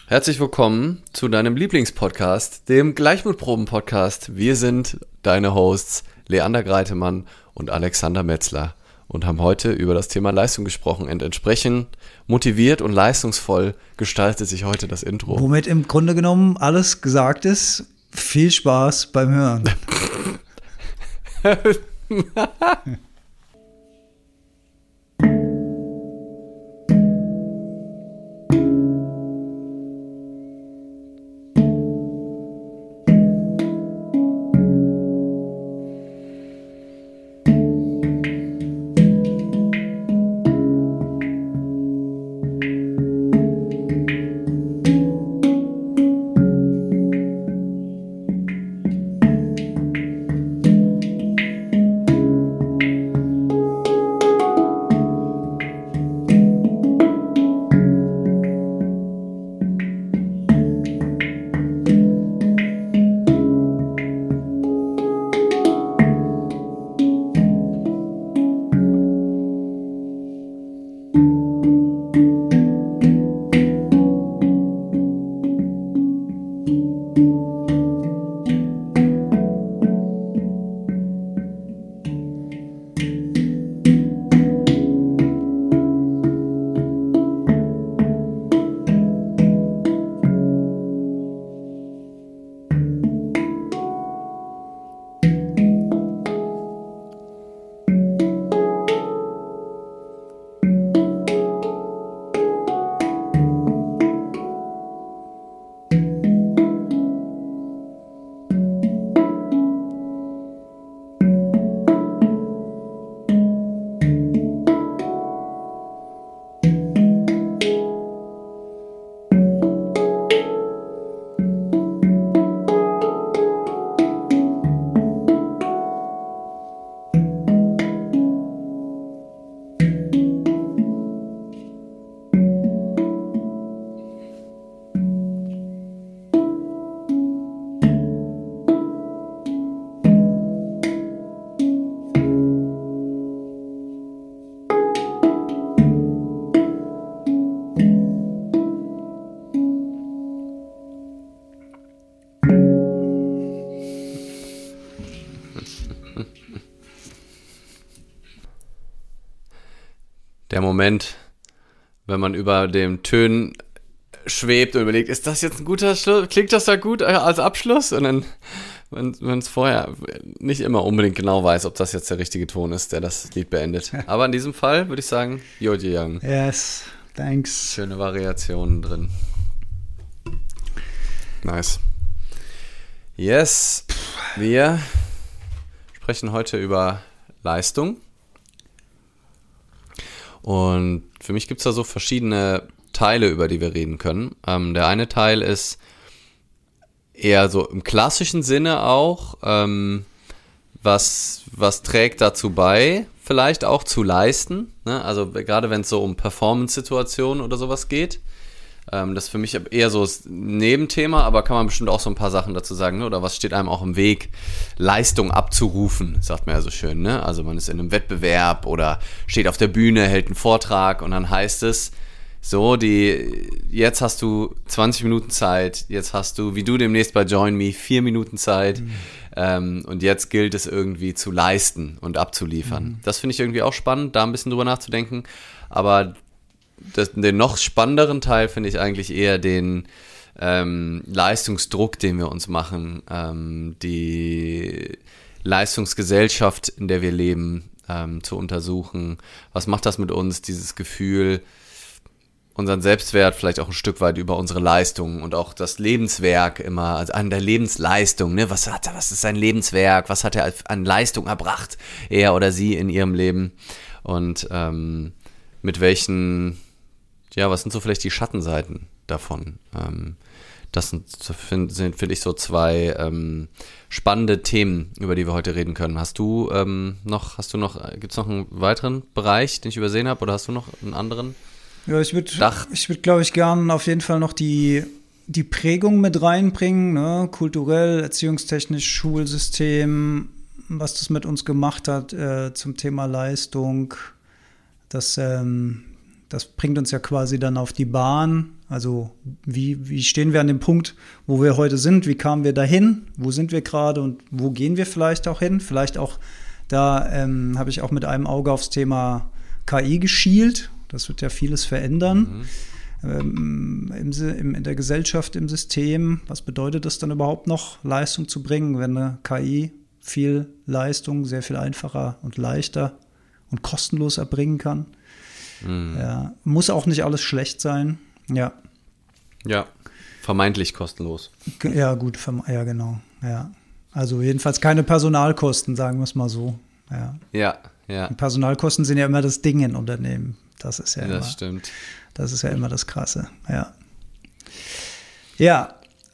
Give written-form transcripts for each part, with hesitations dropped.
Herzlich willkommen zu deinem Lieblingspodcast, dem Gleichmutproben-Podcast. Wir sind deine Hosts Leander Greitemann und Alexander Metzler und haben heute über das Thema Leistung gesprochen. Und entsprechend motiviert und leistungsvoll gestaltet sich heute das Intro. Womit im Grunde genommen alles gesagt ist. Viel Spaß beim Hören. Der Moment, wenn man über den Tönen schwebt und überlegt, ist das jetzt ein guter Schluss? Klingt das da gut als Abschluss? Und dann, wenn es vorher nicht immer unbedingt genau weiß, ob das jetzt der richtige Ton ist, der das Lied beendet. Aber in diesem Fall würde ich sagen, Yoji Young. Yes, thanks. Schöne Variationen drin. Nice. Yes, wir sprechen heute über Leistung. Und für mich gibt es da so verschiedene Teile, über die wir reden können. Der eine Teil ist eher so im klassischen Sinne auch, was trägt dazu bei, vielleicht auch zu leisten, ne? Also gerade wenn es so um Performance-Situationen oder sowas geht. Das ist für mich eher so das Nebenthema, aber kann man bestimmt auch so ein paar Sachen dazu sagen, ne? Oder was steht einem auch im Weg, Leistung abzurufen, sagt man ja so schön, ne? Also man ist in einem Wettbewerb oder steht auf der Bühne, hält einen Vortrag und dann heißt es, so, jetzt hast du 20 Minuten Zeit, jetzt hast du, wie du demnächst bei Join Me, 4 Minuten Zeit und jetzt gilt es irgendwie zu leisten und abzuliefern. Das finde ich irgendwie auch spannend, da ein bisschen drüber nachzudenken, aber den noch spannenderen Teil finde ich eigentlich eher den Leistungsdruck, den wir uns machen, die Leistungsgesellschaft, in der wir leben, zu untersuchen. Was macht das mit uns, dieses Gefühl, unseren Selbstwert vielleicht auch ein Stück weit über unsere Leistung und auch das Lebenswerk immer, also an der Lebensleistung, ne? Was ist sein Lebenswerk? Was hat er an Leistung erbracht, er oder sie in ihrem Leben? Und mit welchen, ja, was sind so vielleicht die Schattenseiten davon? Das finde ich, so zwei spannende Themen, über die wir heute reden können. Gibt's noch einen weiteren Bereich, den ich übersehen habe, oder hast du noch einen anderen? Ja, ich würde, glaube ich, gern auf jeden Fall noch die Prägung mit reinbringen, ne? Kulturell, erziehungstechnisch, Schulsystem, was das mit uns gemacht hat zum Thema Leistung. Das bringt uns ja quasi dann auf die Bahn, Also wie stehen wir an dem Punkt, wo wir heute sind? Wie kamen wir dahin? Wo sind wir gerade und wo gehen wir vielleicht auch hin? Vielleicht auch, da habe ich auch mit einem Auge aufs Thema KI geschielt. Das wird ja vieles verändern. In der Gesellschaft, im System. Was bedeutet es dann überhaupt noch, Leistung zu bringen, wenn eine KI viel Leistung sehr viel einfacher und leichter und kostenlos erbringen kann? Ja, muss auch nicht alles schlecht sein. Ja. Ja, vermeintlich kostenlos. Ja, gut, ja, genau. Ja. Also jedenfalls keine Personalkosten, sagen wir es mal so. Ja. Und Personalkosten sind ja immer das Ding in Unternehmen. Das ist ja immer, das stimmt. Das ist ja immer das Krasse. Ja. Ja,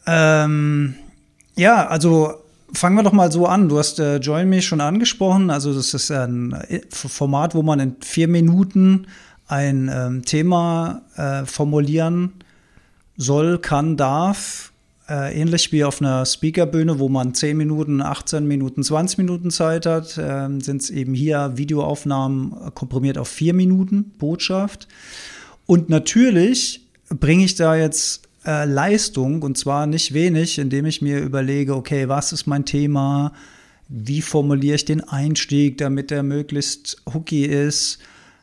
also fangen wir doch mal so an. Du hast Join Me schon angesprochen. Also das ist ein Format, wo man in 4 Minuten ein Thema formulieren soll, kann, darf. Ähnlich wie auf einer Speakerbühne, wo man 10 Minuten, 18 Minuten, 20 Minuten Zeit hat, sind es eben hier Videoaufnahmen komprimiert auf 4 Minuten Botschaft. Und natürlich bringe ich da jetzt Leistung, und zwar nicht wenig, indem ich mir überlege, okay, was ist mein Thema, wie formuliere ich den Einstieg, damit der möglichst hooky ist,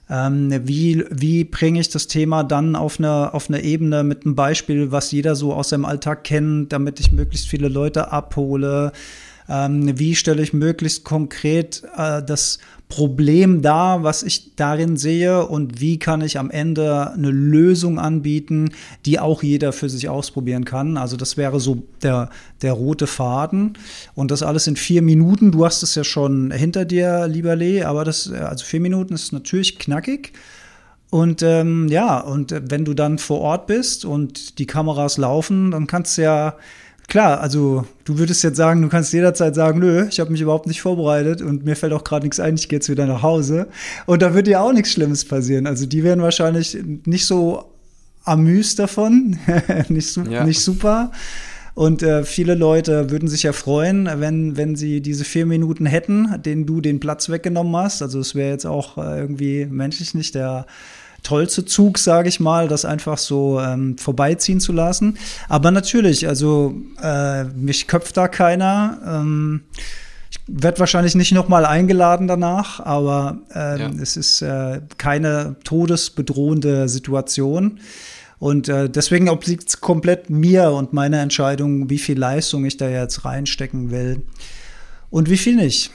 wie bringe ich das Thema dann auf eine Ebene mit einem Beispiel, was jeder so aus seinem Alltag kennt, damit ich möglichst viele Leute abhole, wie stelle ich möglichst konkret das Problem dar, was ich darin sehe, und wie kann ich am Ende eine Lösung anbieten, die auch jeder für sich ausprobieren kann. Also das wäre so der rote Faden, und das alles in 4 Minuten. Du hast es ja schon hinter dir, lieber Lee, aber also 4 Minuten ist natürlich knackig. Und und wenn du dann vor Ort bist und die Kameras laufen, dann kannst du ja, klar, also du würdest jetzt sagen, du kannst jederzeit sagen, nö, ich habe mich überhaupt nicht vorbereitet und mir fällt auch gerade nichts ein, ich gehe jetzt wieder nach Hause. Und da würde ja auch nichts Schlimmes passieren. Also die wären wahrscheinlich nicht so amüs davon, nicht super. Und viele Leute würden sich ja freuen, wenn sie diese 4 Minuten hätten, denen du den Platz weggenommen hast. Also es wäre jetzt auch irgendwie menschlich nicht der tollste Zug, sage ich mal, das einfach so vorbeiziehen zu lassen. Aber natürlich, also mich köpft da keiner. Ich werde wahrscheinlich nicht nochmal eingeladen danach, aber es ist keine todesbedrohende Situation. Und deswegen obliegt es komplett mir und meiner Entscheidung, wie viel Leistung ich da jetzt reinstecken will und wie viel nicht.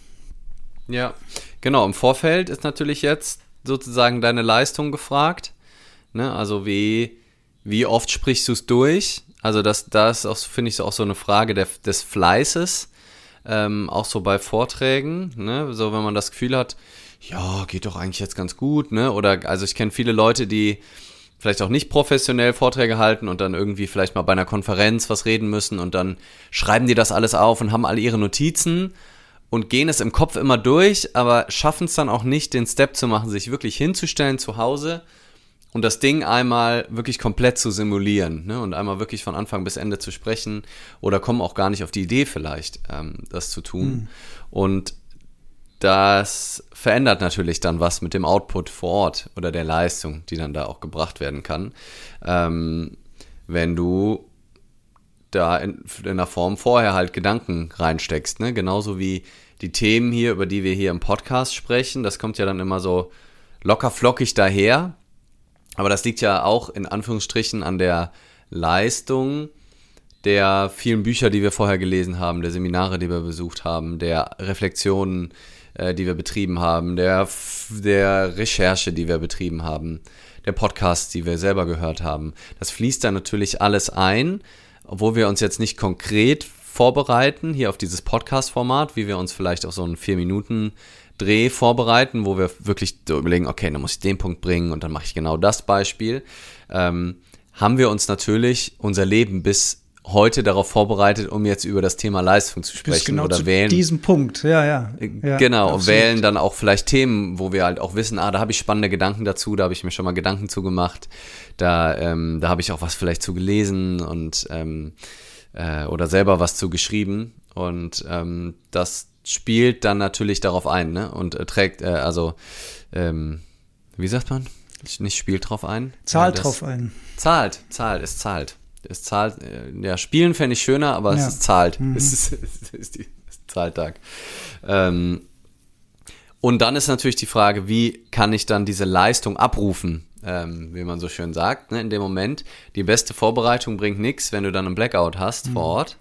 Ja, genau. Im Vorfeld ist natürlich jetzt sozusagen deine Leistung gefragt. Ne? Also wie oft sprichst du es durch? Also das ist auch, finde ich, auch so eine Frage des Fleißes, auch so bei Vorträgen. Ne? So, wenn man das Gefühl hat, ja, geht doch eigentlich jetzt ganz gut. Ne? Oder also ich kenne viele Leute, die vielleicht auch nicht professionell Vorträge halten und dann irgendwie vielleicht mal bei einer Konferenz was reden müssen und dann schreiben die das alles auf und haben alle ihre Notizen und gehen es im Kopf immer durch, aber schaffen es dann auch nicht, den Step zu machen, sich wirklich hinzustellen zu Hause und das Ding einmal wirklich komplett zu simulieren, ne? Und einmal wirklich von Anfang bis Ende zu sprechen, oder kommen auch gar nicht auf die Idee vielleicht, das zu tun. Und das verändert natürlich dann was mit dem Output vor Ort oder der Leistung, die dann da auch gebracht werden kann, wenn du da in einer Form vorher halt Gedanken reinsteckst, ne? Genauso wie die Themen hier, über die wir hier im Podcast sprechen, das kommt ja dann immer so locker flockig daher, aber das liegt ja auch in Anführungsstrichen an der Leistung der vielen Bücher, die wir vorher gelesen haben, der Seminare, die wir besucht haben, der Reflexionen, die wir betrieben haben, der Recherche, die wir betrieben haben, der Podcasts, die wir selber gehört haben. Das fließt da natürlich alles ein, obwohl wir uns jetzt nicht konkret vorbereiten, hier auf dieses Podcast-Format, wie wir uns vielleicht auf so einen 4-Minuten-Dreh vorbereiten, wo wir wirklich so überlegen, okay, dann muss ich den Punkt bringen und dann mache ich genau das Beispiel, haben wir uns natürlich unser Leben bis heute darauf vorbereitet, um jetzt über das Thema Leistung zu sprechen, genau oder zu wählen. Diesem Punkt, ja. Genau, absolut. Wählen dann auch vielleicht Themen, wo wir halt auch wissen, da habe ich spannende Gedanken dazu, da habe ich mir schon mal Gedanken zu gemacht, da habe ich auch was vielleicht zu gelesen und oder selber was zu geschrieben, und das spielt dann natürlich darauf ein, ne? Und trägt, wie sagt man? Nicht spielt drauf ein. Zahlt drauf ein. Es zahlt. Ja, spielen fände ich schöner, aber es ist zahlt. Es ist Zahltag. Und dann ist natürlich die Frage, wie kann ich dann diese Leistung abrufen, wie man so schön sagt, ne? In dem Moment. Die beste Vorbereitung bringt nichts, wenn du dann einen Blackout hast vor Ort.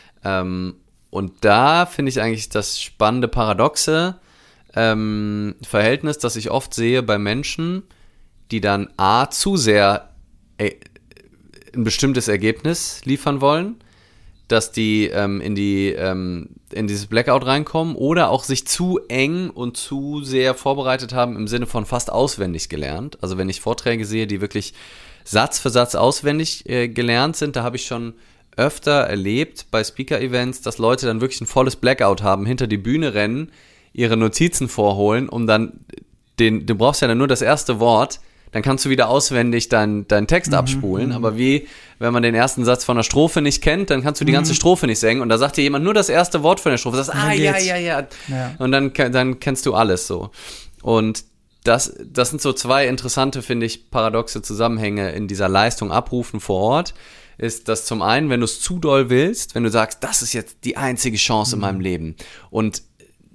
Und da finde ich eigentlich das spannende paradoxe Verhältnis, das ich oft sehe bei Menschen, die dann zu sehr ein bestimmtes Ergebnis liefern wollen, dass die in dieses Blackout reinkommen oder auch sich zu eng und zu sehr vorbereitet haben im Sinne von fast auswendig gelernt. Also wenn ich Vorträge sehe, die wirklich Satz für Satz auswendig gelernt sind, da habe ich schon öfter erlebt bei Speaker-Events, dass Leute dann wirklich ein volles Blackout haben, hinter die Bühne rennen, ihre Notizen vorholen, um dann du brauchst ja dann nur das erste Wort, dann kannst du wieder auswendig deinen Text abspulen. Aber wie, wenn man den ersten Satz von der Strophe nicht kennt, dann kannst du die ganze Strophe nicht singen. Und da sagt dir jemand nur das erste Wort von der Strophe. Du sagst, ja. Und dann kennst du alles so. Und das sind so zwei interessante, finde ich, paradoxe Zusammenhänge in dieser Leistung abrufen vor Ort. Ist das zum einen, wenn du es zu doll willst, wenn du sagst, das ist jetzt die einzige Chance in meinem Leben. Und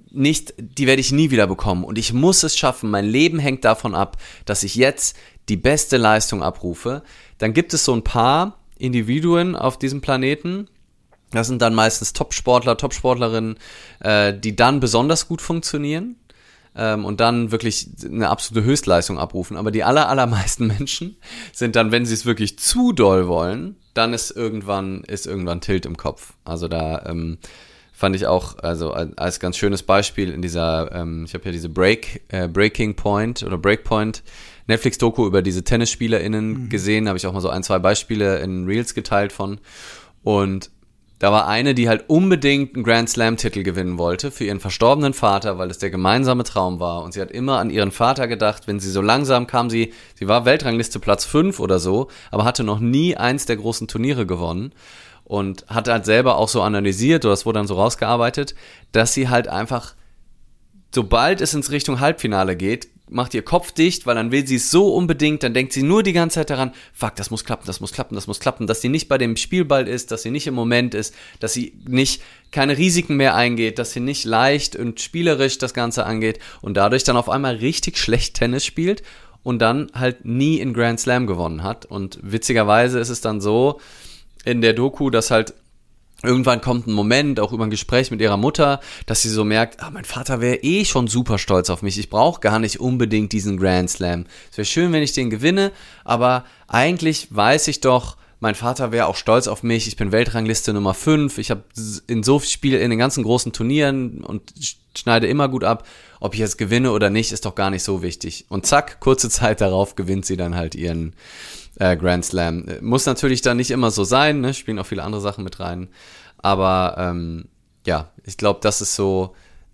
die werde ich nie wieder bekommen und ich muss es schaffen, mein Leben hängt davon ab, dass ich jetzt die beste Leistung abrufe, dann gibt es so ein paar Individuen auf diesem Planeten, das sind dann meistens Top-Sportler, Top-Sportlerinnen, die dann besonders gut funktionieren und dann wirklich eine absolute Höchstleistung abrufen, aber die allermeisten Menschen sind dann, wenn sie es wirklich zu doll wollen, dann ist irgendwann Tilt im Kopf, also da fand ich auch, also als ganz schönes Beispiel in dieser, ich habe ja diese Breaking Point oder Breakpoint Netflix-Doku über diese TennisspielerInnen gesehen, habe ich auch mal so 1-2 Beispiele in Reels geteilt von. Und da war eine, die halt unbedingt einen Grand Slam-Titel gewinnen wollte für ihren verstorbenen Vater, weil es der gemeinsame Traum war. Und sie hat immer an ihren Vater gedacht, wenn sie so langsam kam, sie war Weltrangliste Platz 5 oder so, aber hatte noch nie eins der großen Turniere gewonnen. Und hat halt selber auch so analysiert, oder es wurde dann so rausgearbeitet, dass sie halt einfach, sobald es ins Richtung Halbfinale geht, macht ihr Kopf dicht, weil dann will sie es so unbedingt, dann denkt sie nur die ganze Zeit daran, fuck, das muss klappen, dass sie nicht bei dem Spielball ist, dass sie nicht im Moment ist, dass sie nicht keine Risiken mehr eingeht, dass sie nicht leicht und spielerisch das Ganze angeht und dadurch dann auf einmal richtig schlecht Tennis spielt und dann halt nie in Grand Slam gewonnen hat. Und witzigerweise ist es dann so, in der Doku, dass halt irgendwann kommt ein Moment, auch über ein Gespräch mit ihrer Mutter, dass sie so merkt, mein Vater wäre schon super stolz auf mich, ich brauche gar nicht unbedingt diesen Grand Slam. Es wäre schön, wenn ich den gewinne, aber eigentlich weiß ich doch, mein Vater wäre auch stolz auf mich, ich bin Weltrangliste Nummer 5, ich habe in den ganzen großen Turnieren und schneide immer gut ab, ob ich jetzt gewinne oder nicht, ist doch gar nicht so wichtig. Und zack, kurze Zeit darauf gewinnt sie dann halt ihren Grand Slam. Muss natürlich dann nicht immer so sein, ne? Spielen auch viele andere Sachen mit rein. Aber ich glaube, das ist so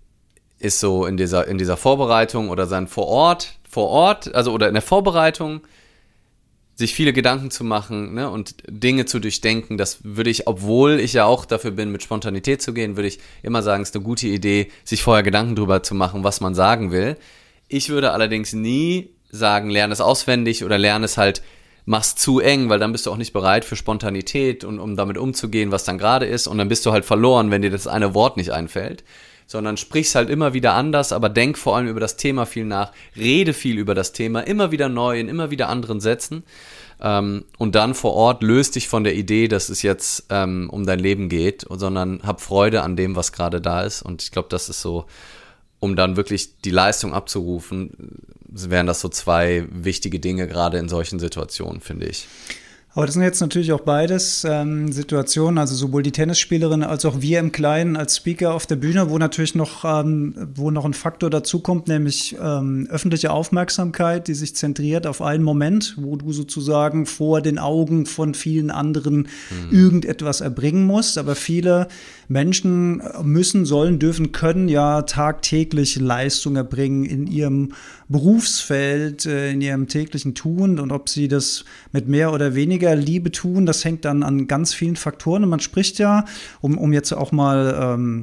in dieser Vorbereitung oder sein vor Ort, also oder in der Vorbereitung, sich viele Gedanken zu machen, ne, und Dinge zu durchdenken, das würde ich, obwohl ich ja auch dafür bin, mit Spontanität zu gehen, würde ich immer sagen, es ist eine gute Idee, sich vorher Gedanken drüber zu machen, was man sagen will. Ich würde allerdings nie sagen, lerne es auswendig oder lerne es halt, mach's zu eng, weil dann bist du auch nicht bereit für Spontanität und um damit umzugehen, was dann gerade ist, und dann bist du halt verloren, wenn dir das eine Wort nicht einfällt, sondern sprich's halt immer wieder anders, aber denk vor allem über das Thema viel nach, rede viel über das Thema, immer wieder neu, in immer wieder anderen Sätzen, und dann vor Ort löst dich von der Idee, dass es jetzt um dein Leben geht, sondern hab Freude an dem, was gerade da ist, und ich glaube, das ist so, um dann wirklich die Leistung abzurufen, wären das so zwei wichtige Dinge, gerade in solchen Situationen, finde ich. Aber das sind jetzt natürlich auch beides Situationen, also sowohl die Tennisspielerin als auch wir im Kleinen als Speaker auf der Bühne, wo natürlich noch ein Faktor dazukommt, nämlich öffentliche Aufmerksamkeit, die sich zentriert auf einen Moment, wo du sozusagen vor den Augen von vielen anderen irgendetwas erbringen musst. Aber viele Menschen müssen, sollen, dürfen, können ja tagtäglich Leistung erbringen in ihrem Berufsfeld, in ihrem täglichen Tun, und ob sie das mit mehr oder weniger Liebe tun, das hängt dann an ganz vielen Faktoren, und man spricht ja, um jetzt auch mal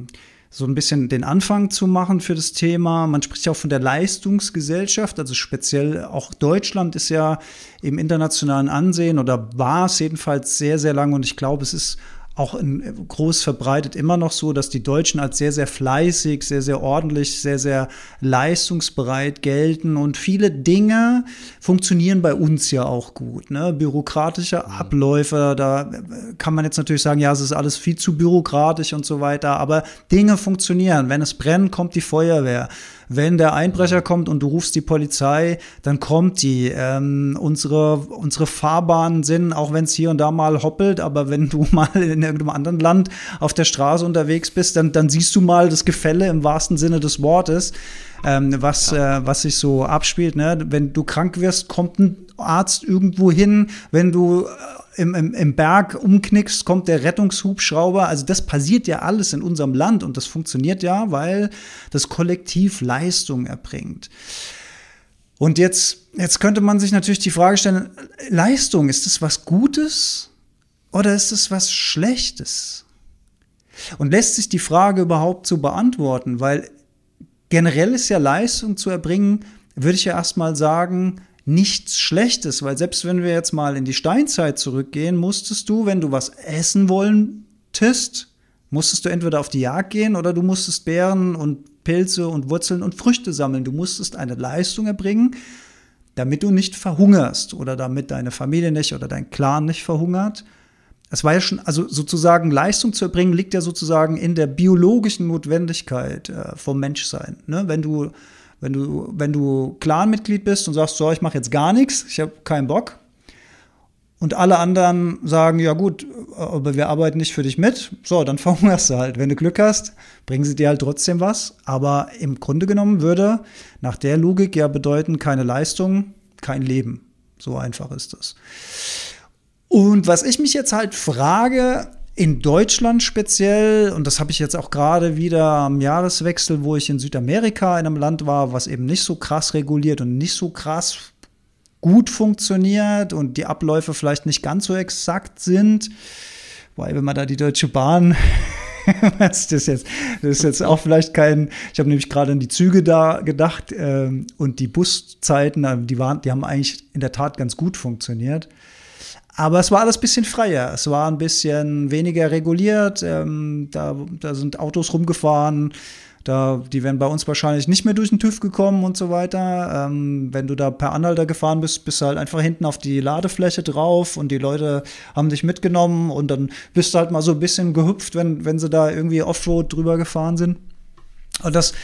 so ein bisschen den Anfang zu machen für das Thema. Man spricht ja auch von der Leistungsgesellschaft, also speziell auch Deutschland ist ja im internationalen Ansehen oder war es jedenfalls sehr, sehr lange und ich glaube, es ist auch groß verbreitet immer noch so, dass die Deutschen als sehr, sehr fleißig, sehr, sehr ordentlich, sehr, sehr leistungsbereit gelten und viele Dinge funktionieren bei uns ja auch gut, ne? Bürokratische Abläufe, da kann man jetzt natürlich sagen, ja, es ist alles viel zu bürokratisch und so weiter, aber Dinge funktionieren. Wenn es brennt, kommt die Feuerwehr. Wenn der Einbrecher kommt und du rufst die Polizei, dann kommt die. Unsere Fahrbahnen sind, auch wenn es hier und da mal hoppelt, aber wenn du mal in irgendeinem anderen Land auf der Straße unterwegs bist, dann siehst du mal das Gefälle im wahrsten Sinne des Wortes, was sich so abspielt. Ne? Wenn du krank wirst, kommt ein Arzt irgendwo hin. Wenn du im Berg umknickst, kommt der Rettungshubschrauber. Also das passiert ja alles in unserem Land und das funktioniert ja, weil das Kollektiv Leistung erbringt. Und jetzt könnte man sich natürlich die Frage stellen, Leistung, ist das was Gutes oder ist das was Schlechtes? Und lässt sich die Frage überhaupt so beantworten? Weil generell ist ja Leistung zu erbringen, würde ich ja erstmal sagen, nichts Schlechtes, weil selbst wenn wir jetzt mal in die Steinzeit zurückgehen, musstest du, wenn du was essen wolltest, musstest du entweder auf die Jagd gehen oder du musstest Beeren und Pilze und Wurzeln und Früchte sammeln. Du musstest eine Leistung erbringen, damit du nicht verhungerst oder damit deine Familie nicht oder dein Clan nicht verhungert. Es war ja schon, also sozusagen Leistung zu erbringen, liegt ja sozusagen in der biologischen Notwendigkeit vom Menschsein. Ne? Wenn du Clanmitglied bist und sagst, so, ich mache jetzt gar nichts, ich habe keinen Bock. Und alle anderen sagen, ja gut, aber wir arbeiten nicht für dich mit. So, dann verhungerst du halt. Wenn du Glück hast, bringen sie dir halt trotzdem was. Aber im Grunde genommen würde nach der Logik ja bedeuten, keine Leistung, kein Leben. So einfach ist das. Und was ich mich jetzt halt frage, in Deutschland speziell, und das habe ich jetzt auch gerade wieder am Jahreswechsel, wo ich in Südamerika in einem Land war, was eben nicht so krass reguliert und nicht so krass gut funktioniert und die Abläufe vielleicht nicht ganz so exakt sind, weil wenn man da die Deutsche Bahn, das ist jetzt auch vielleicht ich habe nämlich gerade an die Züge da gedacht und die Buszeiten, die haben eigentlich in der Tat ganz gut funktioniert. Aber es war alles ein bisschen freier, es war ein bisschen weniger reguliert, da sind Autos rumgefahren, die wären bei uns wahrscheinlich nicht mehr durch den TÜV gekommen und so weiter. Wenn du da per Anhalter gefahren bist, bist du halt einfach hinten auf die Ladefläche drauf und die Leute haben dich mitgenommen und dann bist du halt mal so ein bisschen gehüpft, wenn sie da irgendwie Offroad drüber gefahren sind. Und das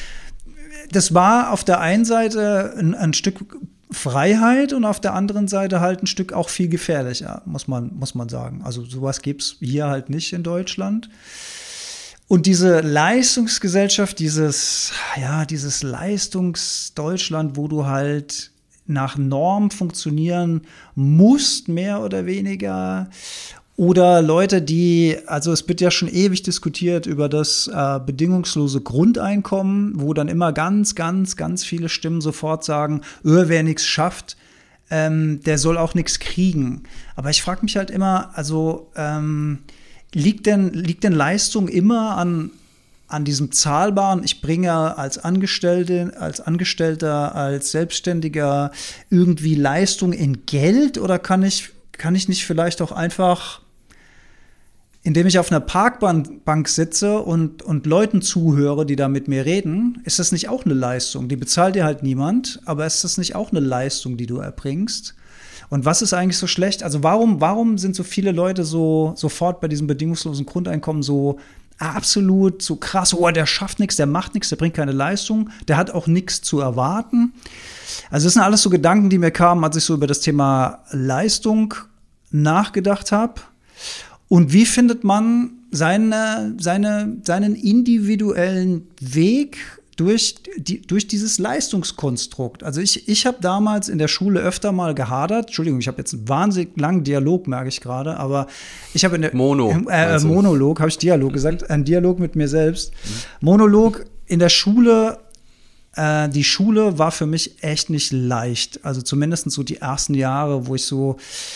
war auf der einen Seite ein Stück Freiheit und auf der anderen Seite halt ein Stück auch viel gefährlicher, muss man sagen. Also sowas gibt's hier halt nicht in Deutschland. Und diese Leistungsgesellschaft, dieses Leistungsdeutschland, wo du halt nach Norm funktionieren musst, mehr oder weniger. Oder Leute, also es wird ja schon ewig diskutiert über das bedingungslose Grundeinkommen, wo dann immer ganz, ganz, ganz viele Stimmen sofort sagen, wer nichts schafft, der soll auch nichts kriegen. Aber ich frage mich halt immer, also liegt denn Leistung immer an diesem zahlbaren, ich bringe als Angestellter, als Selbstständiger irgendwie Leistung in Geld oder kann ich nicht vielleicht auch einfach, indem ich auf einer Parkbank sitze und Leuten zuhöre, die da mit mir reden, ist das nicht auch eine Leistung? Die bezahlt dir halt niemand, aber ist das nicht auch eine Leistung, die du erbringst? Und was ist eigentlich so schlecht? Also warum sind so viele Leute so sofort bei diesem bedingungslosen Grundeinkommen so absolut so krass, der schafft nichts, der macht nichts, der bringt keine Leistung, der hat auch nichts zu erwarten? Also das sind alles so Gedanken, die mir kamen, als ich so über das Thema Leistung nachgedacht habe. Und wie findet man seinen individuellen Weg durch dieses Leistungskonstrukt? Also ich habe damals in der Schule öfter mal gehadert. Entschuldigung, ich habe jetzt einen wahnsinnig langen Dialog, merke ich gerade, aber ich habe Monolog, habe ich Dialog gesagt, ein Dialog mit mir selbst. Monolog in der Schule. Die Schule war für mich echt nicht leicht. Also zumindest so die ersten Jahre, wo ich so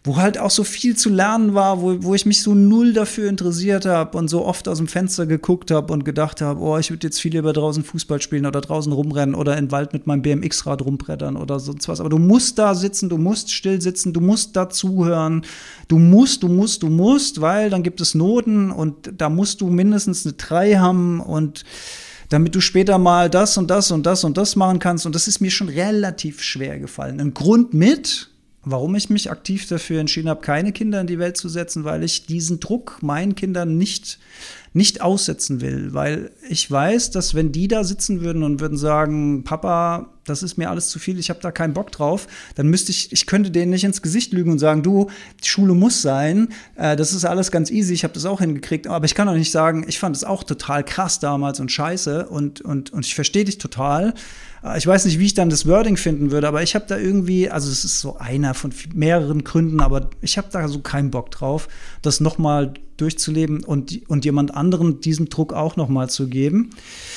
wo halt auch so viel zu lernen war, wo ich mich so null dafür interessiert habe und so oft aus dem Fenster geguckt habe und gedacht habe, oh, ich würde jetzt viel lieber draußen Fußball spielen oder draußen rumrennen oder im Wald mit meinem BMX-Rad rumbrettern oder sonst was. Aber du musst da sitzen, du musst still sitzen, du musst da zuhören, du musst, weil dann gibt es Noten und da musst du mindestens eine 3 haben und damit du später mal das und das und das und das machen kannst. Und das ist mir schon relativ schwer gefallen. Ein Grund mit, warum ich mich aktiv dafür entschieden habe, keine Kinder in die Welt zu setzen, weil ich diesen Druck meinen Kindern nicht aussetzen will. Weil ich weiß, dass wenn die da sitzen würden und würden sagen, Papa, das ist mir alles zu viel, ich habe da keinen Bock drauf, dann ich könnte denen nicht ins Gesicht lügen und sagen, du, die Schule muss sein, das ist alles ganz easy, ich habe das auch hingekriegt, aber ich kann doch nicht sagen, ich fand es auch total krass damals und scheiße und ich verstehe dich total. Ich weiß nicht, wie ich dann das Wording finden würde, aber ich habe da irgendwie, also es ist so einer von mehreren Gründen, aber ich habe da so keinen Bock drauf, das nochmal durchzuleben und jemand anderen diesen Druck auch nochmal zu geben.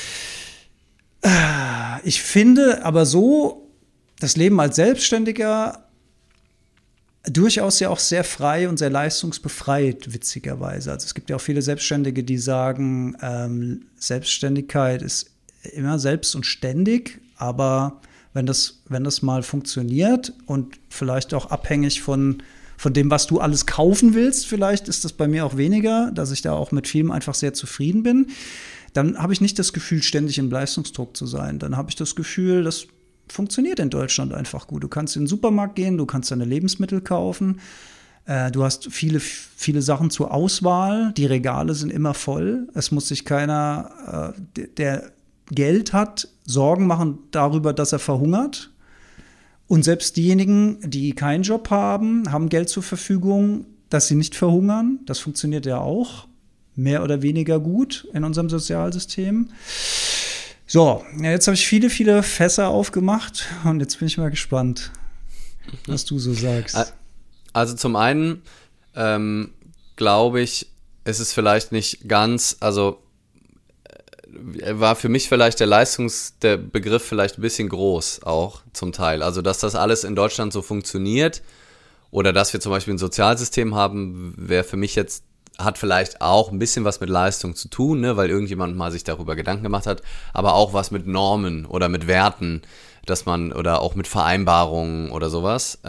Ich finde aber so das Leben als Selbstständiger durchaus ja auch sehr frei und sehr leistungsbefreit, witzigerweise. Also es gibt ja auch viele Selbstständige, die sagen, Selbstständigkeit ist immer selbst und ständig, aber wenn das mal funktioniert und vielleicht auch abhängig von dem, was du alles kaufen willst, vielleicht ist das bei mir auch weniger, dass ich da auch mit vielem einfach sehr zufrieden bin, dann habe ich nicht das Gefühl, ständig im Leistungsdruck zu sein. Dann habe ich das Gefühl, das funktioniert in Deutschland einfach gut. Du kannst in den Supermarkt gehen, du kannst deine Lebensmittel kaufen, du hast viele, viele Sachen zur Auswahl, die Regale sind immer voll. Es muss sich keiner, der Geld hat, Sorgen machen darüber, dass er verhungert. Und selbst diejenigen, die keinen Job haben, haben Geld zur Verfügung, dass sie nicht verhungern. Das funktioniert ja auch mehr oder weniger gut in unserem Sozialsystem. So, jetzt habe ich viele, viele Fässer aufgemacht und jetzt bin ich mal gespannt, was du so sagst. Also zum einen glaube ich, es ist vielleicht nicht ganz, also war für mich vielleicht der Begriff vielleicht ein bisschen groß auch zum Teil. Also dass das alles in Deutschland so funktioniert oder dass wir zum Beispiel ein Sozialsystem haben, wäre für mich jetzt, hat vielleicht auch ein bisschen was mit Leistung zu tun, ne, weil irgendjemand mal sich darüber Gedanken gemacht hat, aber auch was mit Normen oder mit Werten, dass man, oder auch mit Vereinbarungen oder sowas,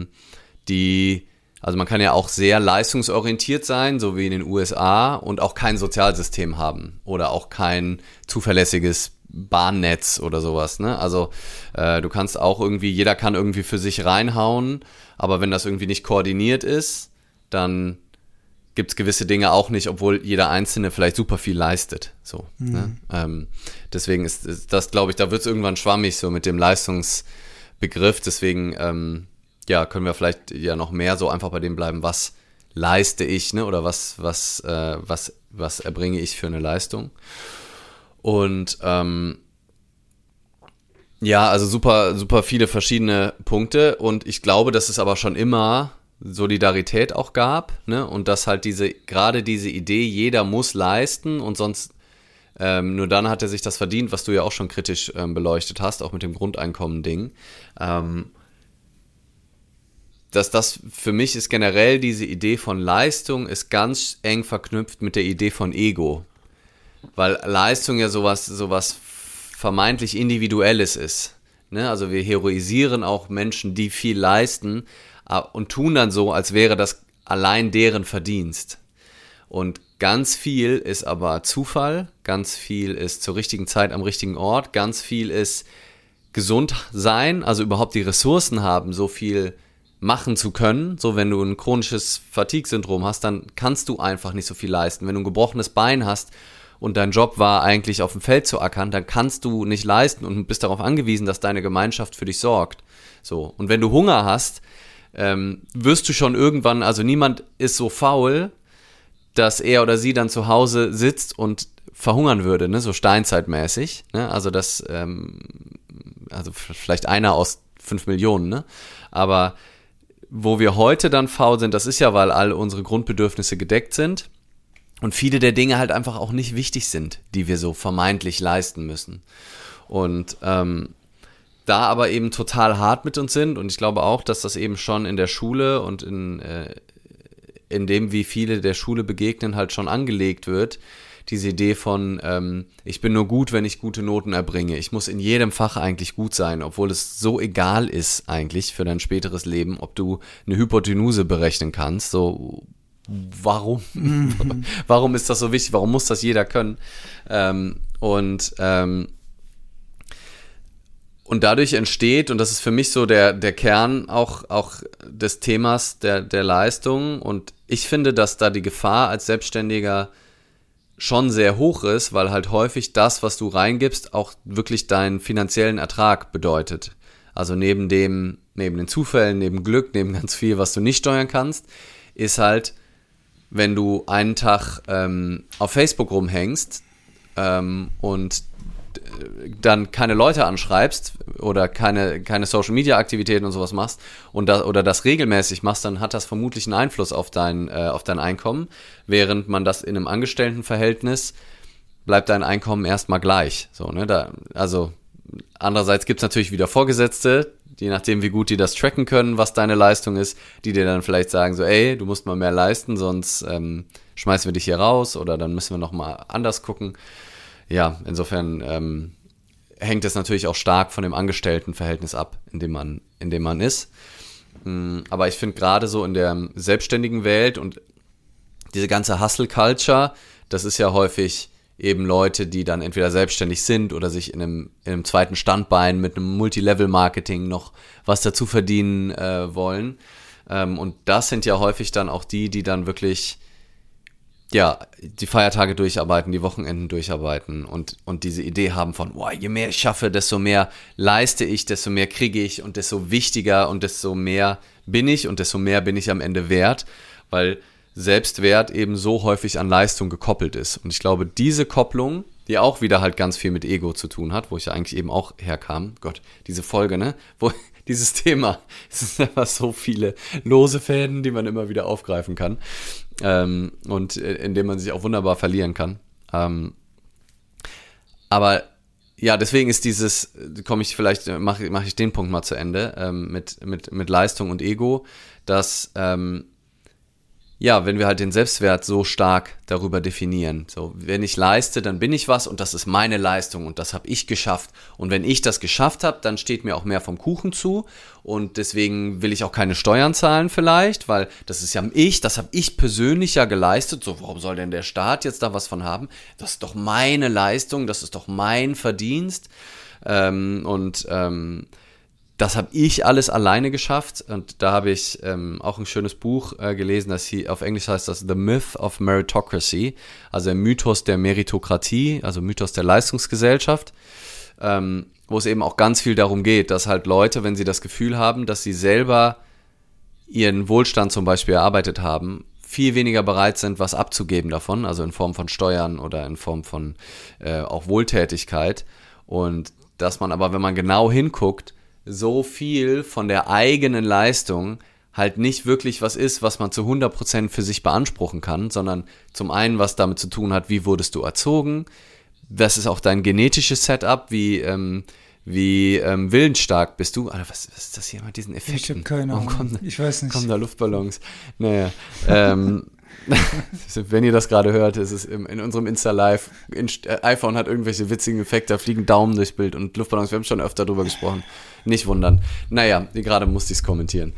also man kann ja auch sehr leistungsorientiert sein, so wie in den USA, und auch kein Sozialsystem haben oder auch kein zuverlässiges Bahnnetz oder sowas, ne? Also du kannst auch irgendwie, jeder kann irgendwie für sich reinhauen, aber wenn das irgendwie nicht koordiniert ist, dann gibt es gewisse Dinge auch nicht, obwohl jeder Einzelne vielleicht super viel leistet. So, ne? Deswegen ist das, glaube ich, da wird es irgendwann schwammig so mit dem Leistungsbegriff, deswegen ja, können wir vielleicht ja noch mehr so einfach bei dem bleiben, was leiste ich, ne? Oder was erbringe ich für eine Leistung. Und ja, also super, super viele verschiedene Punkte und ich glaube, dass es aber schon immer Solidarität auch gab, ne? Und dass halt gerade diese Idee, jeder muss leisten und sonst nur dann hat er sich das verdient, was du ja auch schon kritisch beleuchtet hast, auch mit dem Grundeinkommen-Ding. Dass das für mich ist generell diese Idee von Leistung ist ganz eng verknüpft mit der Idee von Ego. Weil Leistung ja sowas vermeintlich Individuelles ist. Ne? Also wir heroisieren auch Menschen, die viel leisten und tun dann so, als wäre das allein deren Verdienst. Und ganz viel ist aber Zufall, ganz viel ist zur richtigen Zeit am richtigen Ort, ganz viel ist gesund sein, also überhaupt die Ressourcen haben, so viel machen zu können. So, wenn du ein chronisches Fatigue-Syndrom hast, dann kannst du einfach nicht so viel leisten. Wenn du ein gebrochenes Bein hast und dein Job war eigentlich auf dem Feld zu ackern, dann kannst du nicht leisten und bist darauf angewiesen, dass deine Gemeinschaft für dich sorgt. So, und wenn du Hunger hast, wirst du schon irgendwann, also niemand ist so faul, dass er oder sie dann zu Hause sitzt und verhungern würde, ne, so steinzeitmäßig, ne, also das, also vielleicht einer aus 5 Millionen, ne, aber wo wir heute dann faul sind, das ist ja, weil all unsere Grundbedürfnisse gedeckt sind und viele der Dinge halt einfach auch nicht wichtig sind, die wir so vermeintlich leisten müssen. Und da aber eben total hart mit uns sind, und ich glaube auch, dass das eben schon in der Schule und in dem, wie viele der Schule begegnen, halt schon angelegt wird, diese Idee von, ich bin nur gut, wenn ich gute Noten erbringe. Ich muss in jedem Fach eigentlich gut sein, obwohl es so egal ist eigentlich für dein späteres Leben, ob du eine Hypotenuse berechnen kannst. So, warum? Warum ist das so wichtig? Warum muss das jeder können? Und dadurch entsteht, und das ist für mich so der Kern auch des Themas der Leistung, und ich finde, dass da die Gefahr als Selbstständiger schon sehr hoch ist, weil halt häufig das, was du reingibst, auch wirklich deinen finanziellen Ertrag bedeutet. Also neben den Zufällen, neben Glück, neben ganz viel, was du nicht steuern kannst, ist halt, wenn du einen Tag auf Facebook rumhängst und dann keine Leute anschreibst oder keine Social-Media-Aktivitäten und sowas machst oder das regelmäßig machst, dann hat das vermutlich einen Einfluss auf dein Einkommen, während man das in einem Angestelltenverhältnis bleibt dein Einkommen erstmal gleich. So, ne? Also andererseits gibt es natürlich wieder Vorgesetzte, je nachdem wie gut die das tracken können, was deine Leistung ist, die dir dann vielleicht sagen so, ey, du musst mal mehr leisten, sonst schmeißen wir dich hier raus oder dann müssen wir nochmal anders gucken. Ja, insofern hängt es natürlich auch stark von dem Angestelltenverhältnis ab, in dem man ist. Aber ich finde gerade so in der selbstständigen Welt und diese ganze Hustle-Culture, das ist ja häufig eben Leute, die dann entweder selbstständig sind oder sich in einem zweiten Standbein mit einem Multilevel-Marketing noch was dazu verdienen wollen. Und das sind ja häufig dann auch die dann wirklich die Feiertage durcharbeiten, die Wochenenden durcharbeiten und diese Idee haben von, wow, je mehr ich schaffe, desto mehr leiste ich, desto mehr kriege ich und desto wichtiger und desto mehr bin ich und desto mehr bin ich am Ende wert, weil Selbstwert eben so häufig an Leistung gekoppelt ist. Und ich glaube, diese Kopplung, die auch wieder halt ganz viel mit Ego zu tun hat, wo ich ja eigentlich eben auch herkam, Gott, diese Folge, ne, wo dieses Thema, es sind einfach so viele lose Fäden, die man immer wieder aufgreifen kann. Und in dem man sich auch wunderbar verlieren kann. Aber ja, deswegen ist mache ich den Punkt mal zu Ende, mit Leistung und Ego, dass wenn wir halt den Selbstwert so stark darüber definieren. So, wenn ich leiste, dann bin ich was und das ist meine Leistung und das habe ich geschafft. Und wenn ich das geschafft habe, dann steht mir auch mehr vom Kuchen zu und deswegen will ich auch keine Steuern zahlen vielleicht, weil das ist ja das habe ich persönlich ja geleistet. So, warum soll denn der Staat jetzt da was von haben? Das ist doch meine Leistung, das ist doch mein Verdienst. Das habe ich alles alleine geschafft und da habe ich auch ein schönes Buch gelesen, auf Englisch heißt das The Myth of Meritocracy, also der Mythos der Meritokratie, also Mythos der Leistungsgesellschaft, wo es eben auch ganz viel darum geht, dass halt Leute, wenn sie das Gefühl haben, dass sie selber ihren Wohlstand zum Beispiel erarbeitet haben, viel weniger bereit sind, was abzugeben davon, also in Form von Steuern oder in Form von auch Wohltätigkeit, und dass man aber, wenn man genau hinguckt, so viel von der eigenen Leistung halt nicht wirklich was ist, was man zu 100% für sich beanspruchen kann, sondern zum einen, was damit zu tun hat, wie wurdest du erzogen, was ist auch dein genetisches Setup, wie willensstark bist du. Alter, was ist das hier mit diesen Effekten? Ich habe keine Ahnung, ich weiß nicht. Kommen da Luftballons? Naja, wenn ihr das gerade hört, ist es in unserem Insta-Live, iPhone hat irgendwelche witzigen Effekte, da fliegen Daumen durchs Bild und Luftballons, wir haben schon öfter drüber gesprochen, nicht wundern. Naja, gerade musste ich es kommentieren.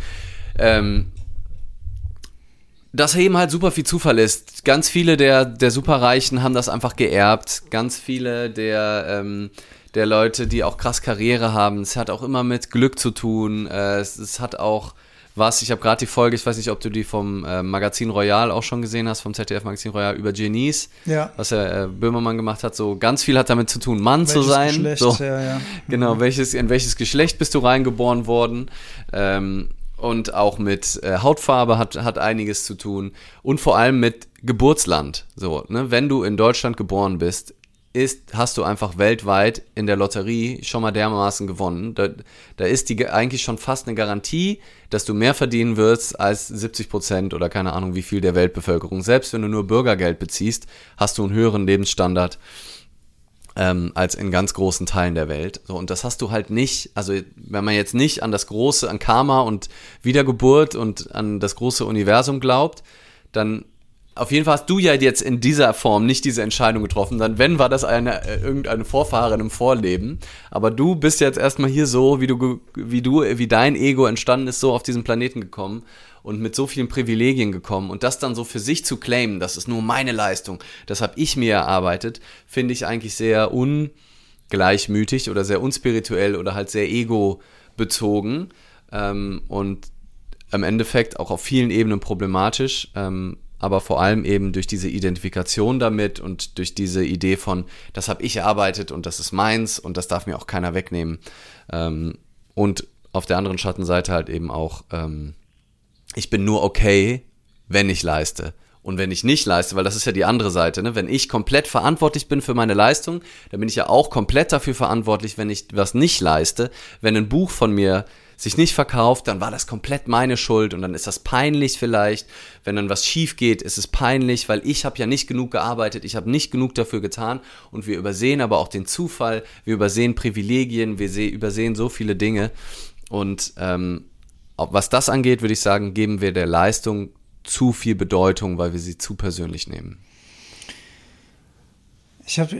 Dass eben halt super viel Zufall ist. Ganz viele der Superreichen haben das einfach geerbt, ganz viele der Leute, die auch krass Karriere haben, es hat auch immer mit Glück zu tun, es hat auch ich habe gerade die Folge, ich weiß nicht, ob du die vom Magazin Royal auch schon gesehen hast, vom ZDF Magazin Royal über Genies, was der Böhmermann gemacht hat, so ganz viel hat damit zu tun, Mann zu sein. Geschlecht, so, ja. Genau, in welches Geschlecht bist du reingeboren worden, und auch mit Hautfarbe hat einiges zu tun und vor allem mit Geburtsland. So, ne? Wenn du in Deutschland geboren bist, hast du einfach weltweit in der Lotterie schon mal dermaßen gewonnen. Da ist eigentlich schon fast eine Garantie, dass du mehr verdienen wirst als 70% oder keine Ahnung wie viel der Weltbevölkerung. Selbst wenn du nur Bürgergeld beziehst, hast du einen höheren Lebensstandard. als in ganz großen Teilen der Welt. So, und das hast du halt nicht, also wenn man jetzt nicht an das Große, an Karma und Wiedergeburt und an das große Universum glaubt, dann auf jeden Fall hast du ja jetzt in dieser Form nicht diese Entscheidung getroffen. Dann, wenn, war das irgendeine Vorfahrin im Vorleben. Aber du bist jetzt erstmal hier so, wie dein Ego entstanden ist, so auf diesen Planeten gekommen und mit so vielen Privilegien gekommen. Und das dann so für sich zu claimen, das ist nur meine Leistung, das habe ich mir erarbeitet, finde ich eigentlich sehr ungleichmütig oder sehr unspirituell oder halt sehr ego-bezogen. Und im Endeffekt auch auf vielen Ebenen problematisch, aber vor allem eben durch diese Identifikation damit und durch diese Idee von, das habe ich erarbeitet und das ist meins und das darf mir auch keiner wegnehmen. Und auf der anderen Schattenseite halt eben auch, ich bin nur okay, wenn ich leiste. Und wenn ich nicht leiste, weil das ist ja die andere Seite, ne? Wenn ich komplett verantwortlich bin für meine Leistung, dann bin ich ja auch komplett dafür verantwortlich, wenn ich was nicht leiste. Wenn ein Buch von mir sich nicht verkauft, dann war das komplett meine Schuld und dann ist das peinlich vielleicht. Wenn dann was schief geht, ist es peinlich, weil ich habe ja nicht genug gearbeitet, ich habe nicht genug dafür getan und wir übersehen aber auch den Zufall, wir übersehen Privilegien, wir übersehen so viele Dinge und was das angeht, würde ich sagen, geben wir der Leistung zu viel Bedeutung, weil wir sie zu persönlich nehmen. Ich hab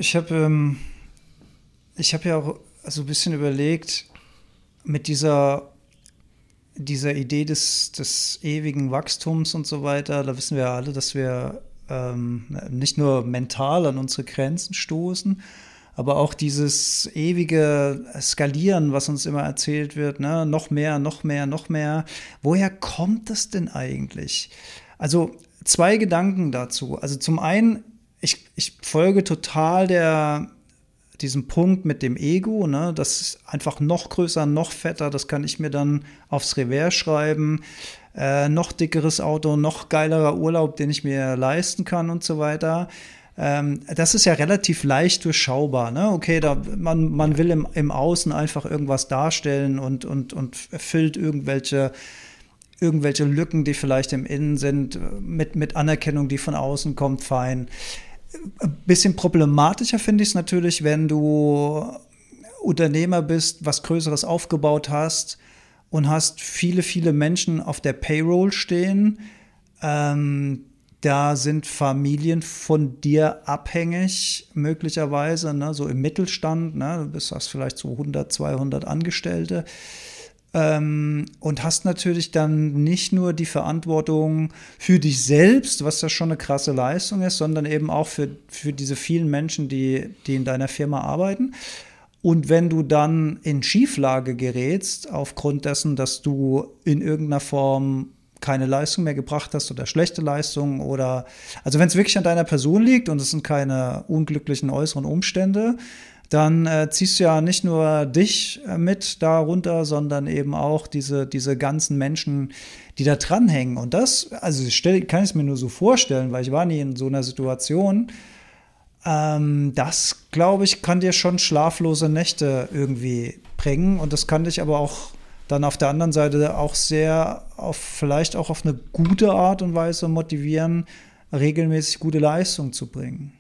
ja auch so ein bisschen überlegt, mit dieser Idee des ewigen Wachstums und so weiter, da wissen wir ja alle, dass wir nicht nur mental an unsere Grenzen stoßen, aber auch dieses ewige Skalieren, was uns immer erzählt wird, ne? Noch mehr, noch mehr, noch mehr. Woher kommt das denn eigentlich? Also 2 Gedanken dazu. Also zum einen, ich folge total diesem Punkt mit dem Ego, ne? Das ist einfach noch größer, noch fetter, das kann ich mir dann aufs Revers schreiben. Noch dickeres Auto, noch geilerer Urlaub, den ich mir leisten kann und so weiter. Das ist ja relativ leicht durchschaubar, ne? Okay, man will im Außen einfach irgendwas darstellen und füllt irgendwelche Lücken, die vielleicht im Innen sind, mit Anerkennung, die von außen kommt, fein. Ein bisschen problematischer finde ich es natürlich, wenn du Unternehmer bist, was Größeres aufgebaut hast und hast viele, viele Menschen auf der Payroll stehen. Da sind Familien von dir abhängig, möglicherweise, ne, so im Mittelstand, ne, du hast vielleicht so 100, 200 Angestellte und hast natürlich dann nicht nur die Verantwortung für dich selbst, was ja schon eine krasse Leistung ist, sondern eben auch für diese vielen Menschen, die in deiner Firma arbeiten. Und wenn du dann in Schieflage gerätst, aufgrund dessen, dass du in irgendeiner Form keine Leistung mehr gebracht hast oder schlechte Leistung oder, also wenn es wirklich an deiner Person liegt und es sind keine unglücklichen äußeren Umstände, dann ziehst du ja nicht nur dich mit darunter, sondern eben auch diese ganzen Menschen, die da dranhängen. Und das, also kann ich es mir nur so vorstellen, weil ich war nie in so einer Situation. Das, glaube ich, kann dir schon schlaflose Nächte irgendwie bringen und das kann dich aber auch dann auf der anderen Seite auch vielleicht auch auf eine gute Art und Weise motivieren, regelmäßig gute Leistung zu bringen.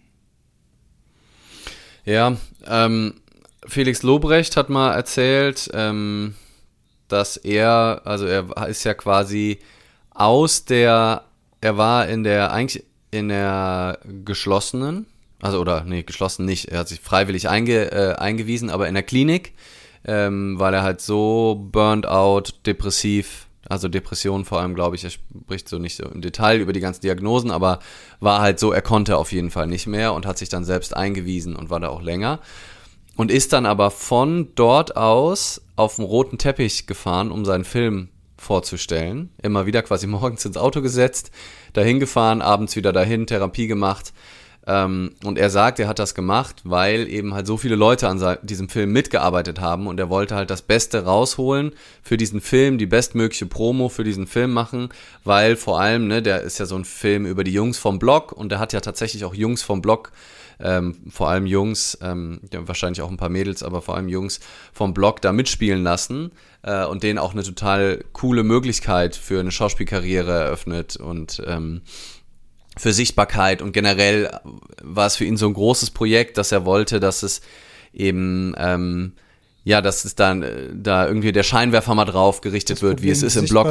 Ja, Felix Lobrecht hat mal erzählt, dass er ist ja quasi er war eigentlich in der geschlossenen, geschlossen nicht, er hat sich freiwillig eingewiesen, aber in der Klinik, weil er halt so burnt out, depressiv, also Depressionen vor allem, glaube ich, er spricht so nicht so im Detail über die ganzen Diagnosen, aber war halt so, er konnte auf jeden Fall nicht mehr und hat sich dann selbst eingewiesen und war da auch länger und ist dann aber von dort aus auf dem roten Teppich gefahren, um seinen Film vorzustellen, immer wieder quasi morgens ins Auto gesetzt, dahin gefahren, abends wieder dahin, Therapie gemacht. Und er sagt, er hat das gemacht, weil eben halt so viele Leute an diesem Film mitgearbeitet haben und er wollte halt das Beste rausholen für diesen Film, die bestmögliche Promo für diesen Film machen, weil vor allem, ne, der ist ja so ein Film über die Jungs vom Block und der hat ja tatsächlich auch Jungs vom Block, vor allem Jungs, wahrscheinlich auch ein paar Mädels, aber vor allem Jungs vom Block da mitspielen lassen und denen auch eine total coole Möglichkeit für eine Schauspielkarriere eröffnet und für Sichtbarkeit und generell war es für ihn so ein großes Projekt, dass er wollte, dass es eben, dass es dann da irgendwie der Scheinwerfer mal drauf gerichtet wird, wie es ist im Blog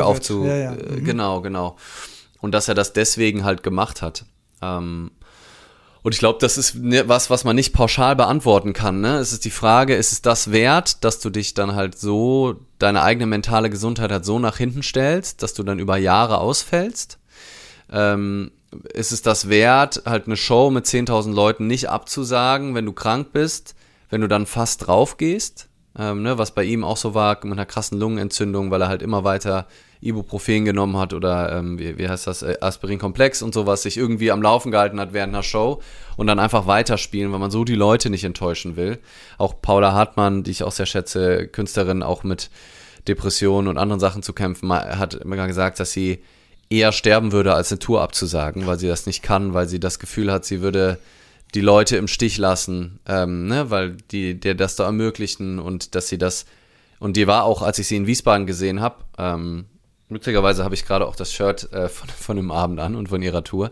Genau. Und dass er das deswegen halt gemacht hat. Und ich glaube, das ist was man nicht pauschal beantworten kann. Ne? Es ist die Frage, ist es das wert, dass du dich dann halt so, deine eigene mentale Gesundheit halt so nach hinten stellst, dass du dann über Jahre ausfällst? Ist es das wert, halt eine Show mit 10.000 Leuten nicht abzusagen, wenn du krank bist, wenn du dann fast drauf gehst? Was bei ihm auch so war, mit einer krassen Lungenentzündung, weil er halt immer weiter Ibuprofen genommen hat oder wie heißt das, Aspirinkomplex und sowas, sich irgendwie am Laufen gehalten hat während einer Show und dann einfach weiterspielen, weil man so die Leute nicht enttäuschen will. Auch Paula Hartmann, die ich auch sehr schätze, Künstlerin, auch mit Depressionen und anderen Sachen zu kämpfen, hat immer gesagt, dass sie eher sterben würde, als eine Tour abzusagen, weil sie das nicht kann, weil sie das Gefühl hat, sie würde die Leute im Stich lassen, weil die das da ermöglichen und dass sie das, und die war auch, als ich sie in Wiesbaden gesehen habe, witzigerweise habe ich gerade auch das Shirt von dem Abend an und von ihrer Tour,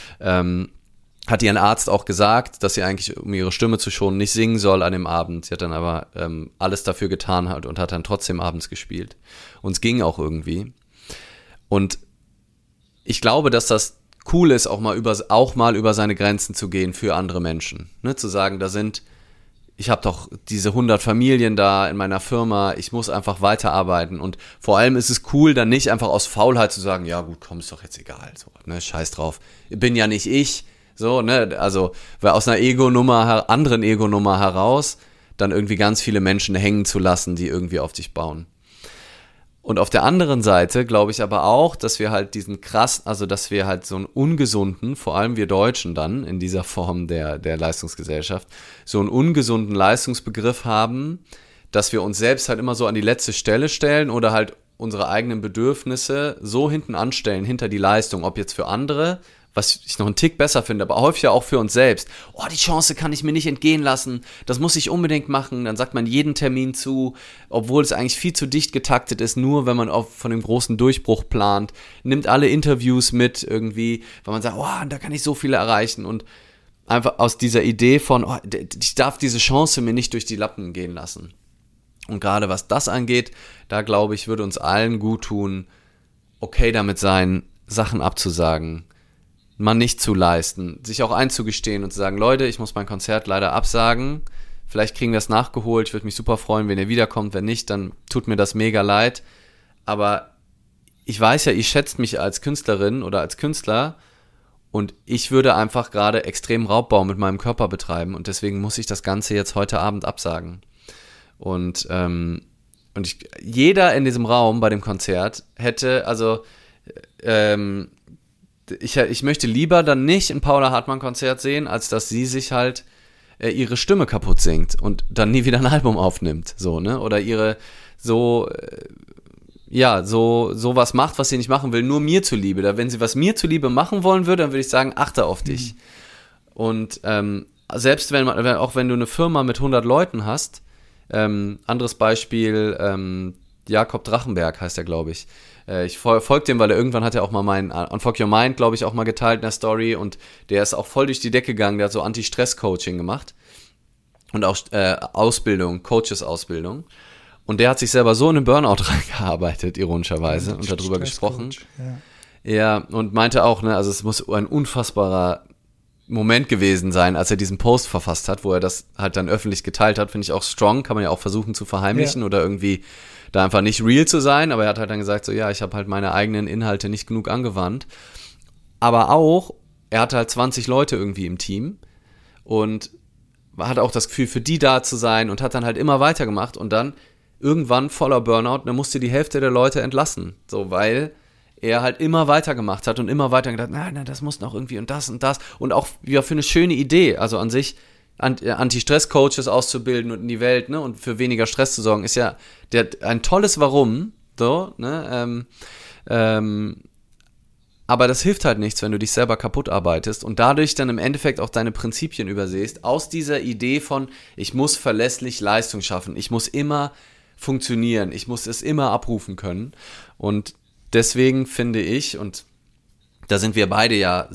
hat ihren Arzt auch gesagt, dass sie eigentlich, um ihre Stimme zu schonen, nicht singen soll an dem Abend. Sie hat dann aber alles dafür getan halt und hat dann trotzdem abends gespielt. Und es ging auch irgendwie. Und ich glaube, dass das cool ist, auch mal über seine Grenzen zu gehen für andere Menschen. Ne? Zu sagen, ich habe doch diese 100 Familien da in meiner Firma, ich muss einfach weiterarbeiten. Und vor allem ist es cool, dann nicht einfach aus Faulheit zu sagen, ja gut, komm, ist doch jetzt egal, so, ne, scheiß drauf. Bin ja nicht ich, so, ne, also, weil aus einer anderen Ego-Nummer heraus dann irgendwie ganz viele Menschen hängen zu lassen, die irgendwie auf dich bauen. Und auf der anderen Seite glaube ich aber auch, dass wir halt dass wir halt so einen ungesunden, vor allem wir Deutschen dann in dieser Form der Leistungsgesellschaft, so einen ungesunden Leistungsbegriff haben, dass wir uns selbst halt immer so an die letzte Stelle stellen oder halt unsere eigenen Bedürfnisse so hinten anstellen, hinter die Leistung, ob jetzt für andere, was ich noch einen Tick besser finde, aber häufig auch für uns selbst. Oh, die Chance kann ich mir nicht entgehen lassen, das muss ich unbedingt machen. Dann sagt man jeden Termin zu, obwohl es eigentlich viel zu dicht getaktet ist, nur wenn man von dem großen Durchbruch plant, nimmt alle Interviews mit irgendwie, weil man sagt, oh, da kann ich so viele erreichen und einfach aus dieser Idee von, oh, ich darf diese Chance mir nicht durch die Lappen gehen lassen. Und gerade was das angeht, da glaube ich, würde uns allen gut tun, okay damit sein, Sachen abzusagen, mal nicht zu leisten, sich auch einzugestehen und zu sagen, Leute, ich muss mein Konzert leider absagen, vielleicht kriegen wir es nachgeholt, ich würde mich super freuen, wenn ihr wiederkommt, wenn nicht, dann tut mir das mega leid, aber ich weiß ja, ihr schätzt mich als Künstlerin oder als Künstler und ich würde einfach gerade extrem Raubbau mit meinem Körper betreiben und deswegen muss ich das Ganze jetzt heute Abend absagen. Und jeder in diesem Raum bei dem Konzert hätte, ich möchte lieber dann nicht ein Paula Hartmann-Konzert sehen, als dass sie sich halt ihre Stimme kaputt singt und dann nie wieder ein Album aufnimmt, so, ne? Oder so was macht, was sie nicht machen will, nur mir zuliebe. Da, wenn sie was mir zuliebe machen wollen würde, dann würde ich sagen, achte auf dich. Und selbst wenn du eine Firma mit 100 Leuten hast, anderes Beispiel, Jakob Drachenberg heißt er, glaube ich. Ich folge dem, weil irgendwann hat er auch mal mein Unfuck Your Mind, glaube ich, auch mal geteilt in der Story und der ist auch voll durch die Decke gegangen, der hat so Anti-Stress-Coaching gemacht und auch Coaches-Ausbildung und der hat sich selber so in einen Burnout reingearbeitet, ironischerweise, und darüber gesprochen. Ja, und meinte auch, ne, also es muss ein unfassbarer Moment gewesen sein, als er diesen Post verfasst hat, wo er das halt dann öffentlich geteilt hat, finde ich auch strong, kann man ja auch versuchen zu verheimlichen oder irgendwie da einfach nicht real zu sein, aber er hat halt dann gesagt, so ja, ich habe halt meine eigenen Inhalte nicht genug angewandt, aber auch, er hatte halt 20 Leute irgendwie im Team und hat auch das Gefühl, für die da zu sein und hat dann halt immer weitergemacht und dann irgendwann voller Burnout, dann musste die Hälfte der Leute entlassen, so, weil er halt immer weitergemacht hat und immer weiter gedacht, nein, das muss noch irgendwie und das und auch ja, für eine schöne Idee, also an sich Anti-Stress-Coaches auszubilden und in die Welt, ne, und für weniger Stress zu sorgen, ist ja ein tolles Warum, so, ne, aber das hilft halt nichts, wenn du dich selber kaputt arbeitest und dadurch dann im Endeffekt auch deine Prinzipien übersehst, aus dieser Idee von, ich muss verlässlich Leistung schaffen, ich muss immer funktionieren, ich muss es immer abrufen können und deswegen finde ich, und da sind wir beide ja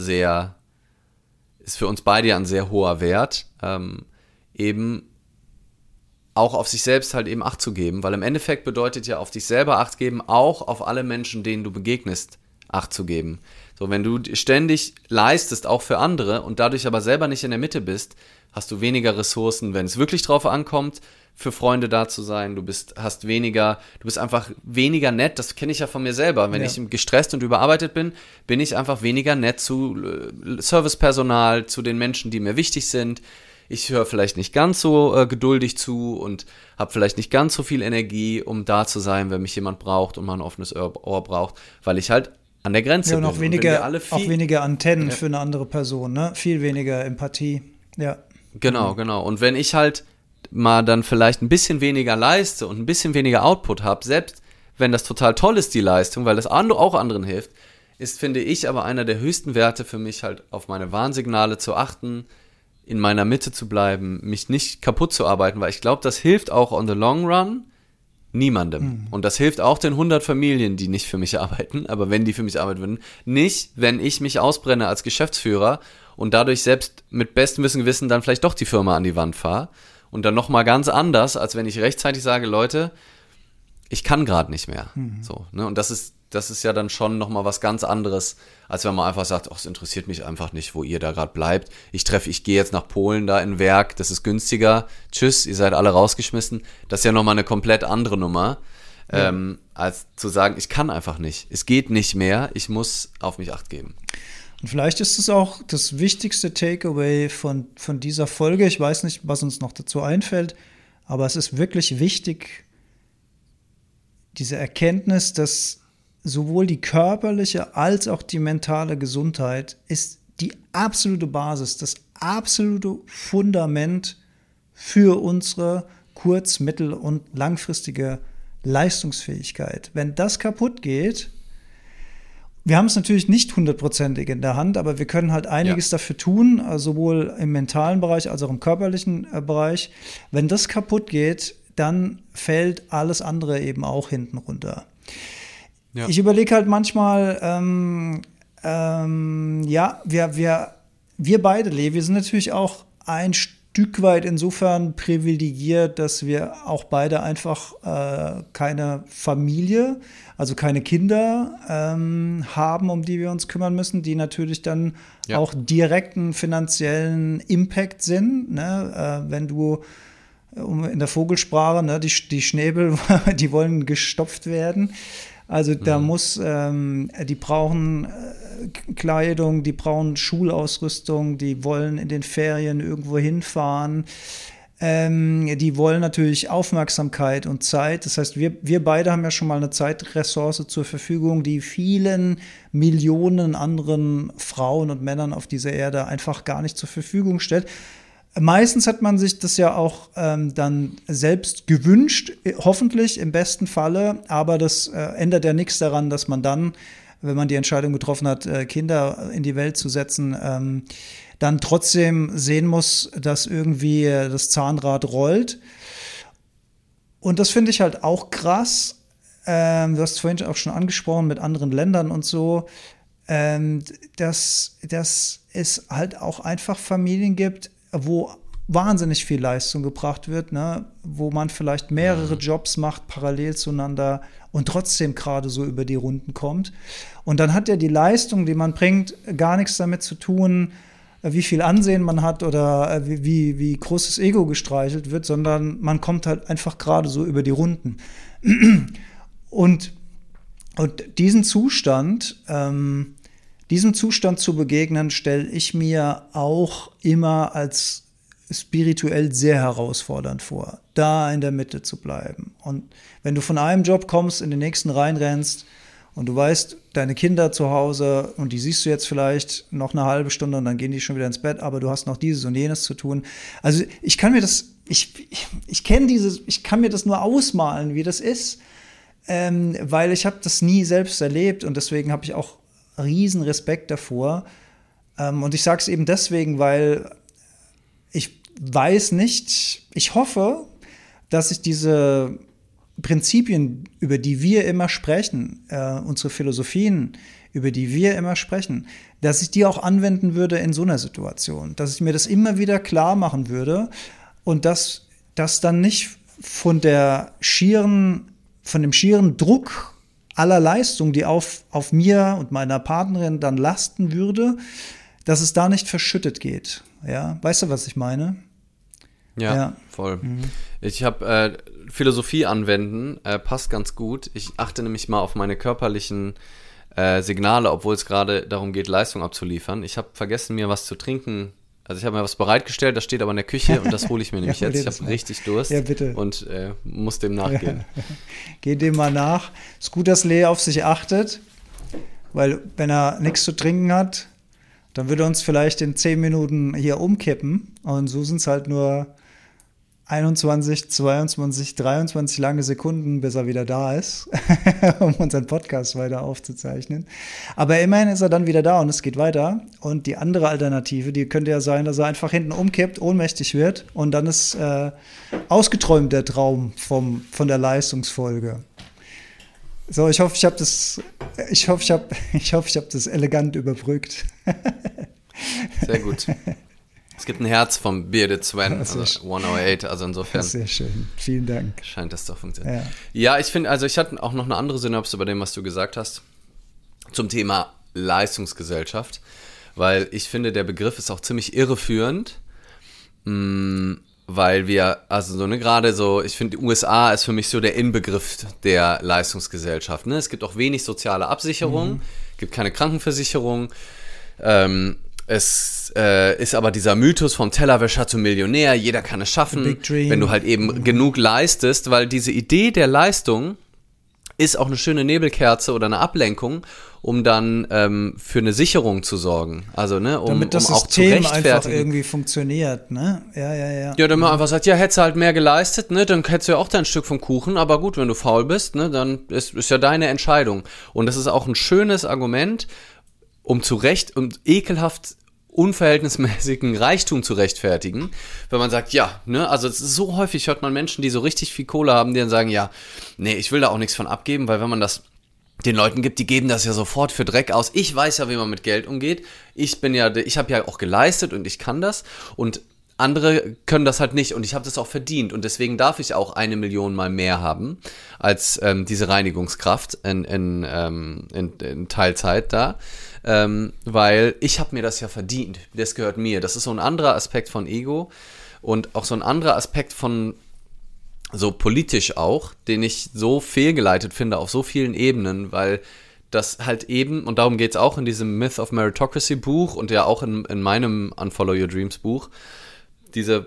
ist für uns beide ja ein sehr hoher Wert, eben auch auf sich selbst halt eben Acht zu geben, weil im Endeffekt bedeutet ja auf dich selber Acht geben, auch auf alle Menschen, denen du begegnest, Acht zu geben. So, wenn du ständig leistest, auch für andere, und dadurch aber selber nicht in der Mitte bist, hast du weniger Ressourcen, wenn es wirklich drauf ankommt, für Freunde da zu sein. Du bist einfach weniger nett. Das kenne ich ja von mir selber. Wenn ich gestresst und überarbeitet bin, bin ich einfach weniger nett zu Servicepersonal, zu den Menschen, die mir wichtig sind. Ich höre vielleicht nicht ganz so geduldig zu und habe vielleicht nicht ganz so viel Energie, um da zu sein, wenn mich jemand braucht und mal ein offenes Ohr braucht, weil ich halt an der Grenze bin. Und auch weniger Antennen für eine andere Person, ne? Viel weniger Empathie, ja. Genau. Und wenn ich halt mal dann vielleicht ein bisschen weniger leiste und ein bisschen weniger Output habe, selbst wenn das total toll ist, die Leistung, weil das auch anderen hilft, ist, finde ich, aber einer der höchsten Werte für mich halt auf meine Warnsignale zu achten, in meiner Mitte zu bleiben, mich nicht kaputt zu arbeiten, weil ich glaube, das hilft auch on the long run niemandem. Und das hilft auch den 100 Familien, die nicht für mich arbeiten, aber wenn die für mich arbeiten würden, nicht, wenn ich mich ausbrenne als Geschäftsführer und dadurch selbst mit bestem Wissen und Gewissen dann vielleicht doch die Firma an die Wand fahre und dann nochmal ganz anders, als wenn ich rechtzeitig sage, Leute, ich kann gerade nicht mehr. So, ne? Und das ist ja dann schon nochmal was ganz anderes, als wenn man einfach sagt, ach, es interessiert mich einfach nicht, wo ihr da gerade bleibt. Ich gehe jetzt nach Polen da in Werk, das ist günstiger. Tschüss, ihr seid alle rausgeschmissen. Das ist ja nochmal eine komplett andere Nummer, als zu sagen, ich kann einfach nicht. Es geht nicht mehr, ich muss auf mich Acht geben. Und vielleicht ist es auch das wichtigste Takeaway von dieser Folge. Ich weiß nicht, was uns noch dazu einfällt, aber es ist wirklich wichtig, diese Erkenntnis, dass sowohl die körperliche als auch die mentale Gesundheit ist die absolute Basis, das absolute Fundament für unsere kurz-, mittel- und langfristige Leistungsfähigkeit. Wenn das kaputt geht, wir haben es natürlich nicht 100%ig in der Hand, aber wir können halt einiges dafür tun, sowohl im mentalen Bereich als auch im körperlichen Bereich. Wenn das kaputt geht, dann fällt alles andere eben auch hinten runter. Ja. Ich überlege halt manchmal, wir beide, wir sind natürlich auch ein Stück weit insofern privilegiert, dass wir auch beide einfach keine Familie, also keine Kinder haben, um die wir uns kümmern müssen, die natürlich dann auch direkten finanziellen Impact sind, ne? Wenn du in der Vogelsprache, ne, die Schnäbel, die wollen gestopft werden. Also da die brauchen Kleidung, die brauchen Schulausrüstung, die wollen in den Ferien irgendwo hinfahren. Die wollen natürlich Aufmerksamkeit und Zeit. Das heißt, wir beide haben ja schon mal eine Zeitressource zur Verfügung, die vielen Millionen anderen Frauen und Männern auf dieser Erde einfach gar nicht zur Verfügung stellt. Meistens hat man sich das ja auch dann selbst gewünscht, hoffentlich im besten Falle, aber das ändert ja nichts daran, dass man dann, wenn man die Entscheidung getroffen hat, Kinder in die Welt zu setzen, dann trotzdem sehen muss, dass irgendwie das Zahnrad rollt. Und das finde ich halt auch krass. Du hast es vorhin auch schon angesprochen mit anderen Ländern und so, dass es halt auch einfach Familien gibt, wo wahnsinnig viel Leistung gebracht wird, ne? Wo man vielleicht mehrere Jobs macht, parallel zueinander und trotzdem gerade so über die Runden kommt. Und dann hat ja die Leistung, die man bringt, gar nichts damit zu tun, wie viel Ansehen man hat oder wie großes Ego gestreichelt wird, sondern man kommt halt einfach gerade so über die Runden. Und diesem Zustand zu begegnen, stelle ich mir auch immer als spirituell sehr herausfordernd vor, da in der Mitte zu bleiben. Und wenn du von einem Job kommst, in den nächsten reinrennst und du weißt, deine Kinder zu Hause und die siehst du jetzt vielleicht noch eine halbe Stunde und dann gehen die schon wieder ins Bett, aber du hast noch dieses und jenes zu tun. Also ich kann mir das nur ausmalen, wie das ist, weil ich habe das nie selbst erlebt und deswegen habe ich auch riesen Respekt davor. Und ich sage es eben deswegen, weil ich weiß nicht, ich hoffe, dass ich diese Prinzipien, über die wir immer sprechen, unsere Philosophien, über die wir immer sprechen, dass ich die auch anwenden würde in so einer Situation, dass ich mir das immer wieder klar machen würde und dass das dann nicht von dem schieren Druck aller Leistung, die auf mir und meiner Partnerin dann lasten würde, dass es da nicht verschüttet geht. Ja, weißt du, was ich meine? Ja. Voll. Ich habe Philosophie anwenden, passt ganz gut. Ich achte nämlich mal auf meine körperlichen Signale, obwohl es gerade darum geht, Leistung abzuliefern. Ich habe vergessen, mir was zu trinken. Also ich habe mir was bereitgestellt, das steht aber in der Küche und das hole ich mir nämlich jetzt. Ich habe richtig Durst und muss dem nachgehen. Geh dem mal nach. Ist gut, dass Lee auf sich achtet, weil wenn er nichts zu trinken hat, dann würde er uns vielleicht in 10 Minuten hier umkippen und so sind es halt nur 21, 22, 23 lange Sekunden, bis er wieder da ist, um unseren Podcast weiter aufzuzeichnen. Aber immerhin ist er dann wieder da und es geht weiter. Und die andere Alternative, die könnte ja sein, dass er einfach hinten umkippt, ohnmächtig wird und dann ist ausgeträumt der Traum von der Leistungsfolge. So, ich hoffe, ich habe das elegant überbrückt. Sehr gut. Es gibt ein Herz vom Bearded Sven, also 108, also insofern. Sehr schön, vielen Dank. Scheint das doch funktionieren. Ja, ich finde, also ich hatte auch noch eine andere Synopse bei dem, was du gesagt hast, zum Thema Leistungsgesellschaft, weil ich finde, der Begriff ist auch ziemlich irreführend, weil wir, also so, ne, gerade so, ich finde, die USA ist für mich so der Inbegriff der Leistungsgesellschaft, ne? Es gibt auch wenig soziale Absicherung, gibt keine Krankenversicherung, es ist aber dieser Mythos vom Tellerwäscher zum Millionär, jeder kann es schaffen, wenn du halt eben genug leistest, weil diese Idee der Leistung ist auch eine schöne Nebelkerze oder eine Ablenkung, um dann für eine Sicherung zu sorgen. Also, ne, damit das auch System einfach irgendwie funktioniert, ne? Ja. Ja, damit man einfach sagt, ja, hättest du halt mehr geleistet, ne, dann hättest du ja auch dein Stück vom Kuchen, aber gut, wenn du faul bist, ne, dann ist ja deine Entscheidung. Und das ist auch ein schönes Argument, um ekelhaft unverhältnismäßigen Reichtum zu rechtfertigen, wenn man sagt, ja, ne, also es ist so häufig, hört man Menschen, die so richtig viel Kohle haben, die dann sagen, ja, nee, ich will da auch nichts von abgeben, weil wenn man das den Leuten gibt, die geben das ja sofort für Dreck aus. Ich weiß ja, wie man mit Geld umgeht. Ich habe ja auch geleistet und ich kann das und andere können das halt nicht und ich habe das auch verdient und deswegen darf ich auch 1 Million mal mehr haben als diese Reinigungskraft in Teilzeit da, weil ich habe mir das ja verdient, das gehört mir. Das ist so ein anderer Aspekt von Ego und auch so ein anderer Aspekt von so politisch auch, den ich so fehlgeleitet finde auf so vielen Ebenen, weil das halt eben, und darum geht's auch in diesem Myth of Meritocracy Buch und ja auch in meinem Unfollow Your Dreams Buch, dieser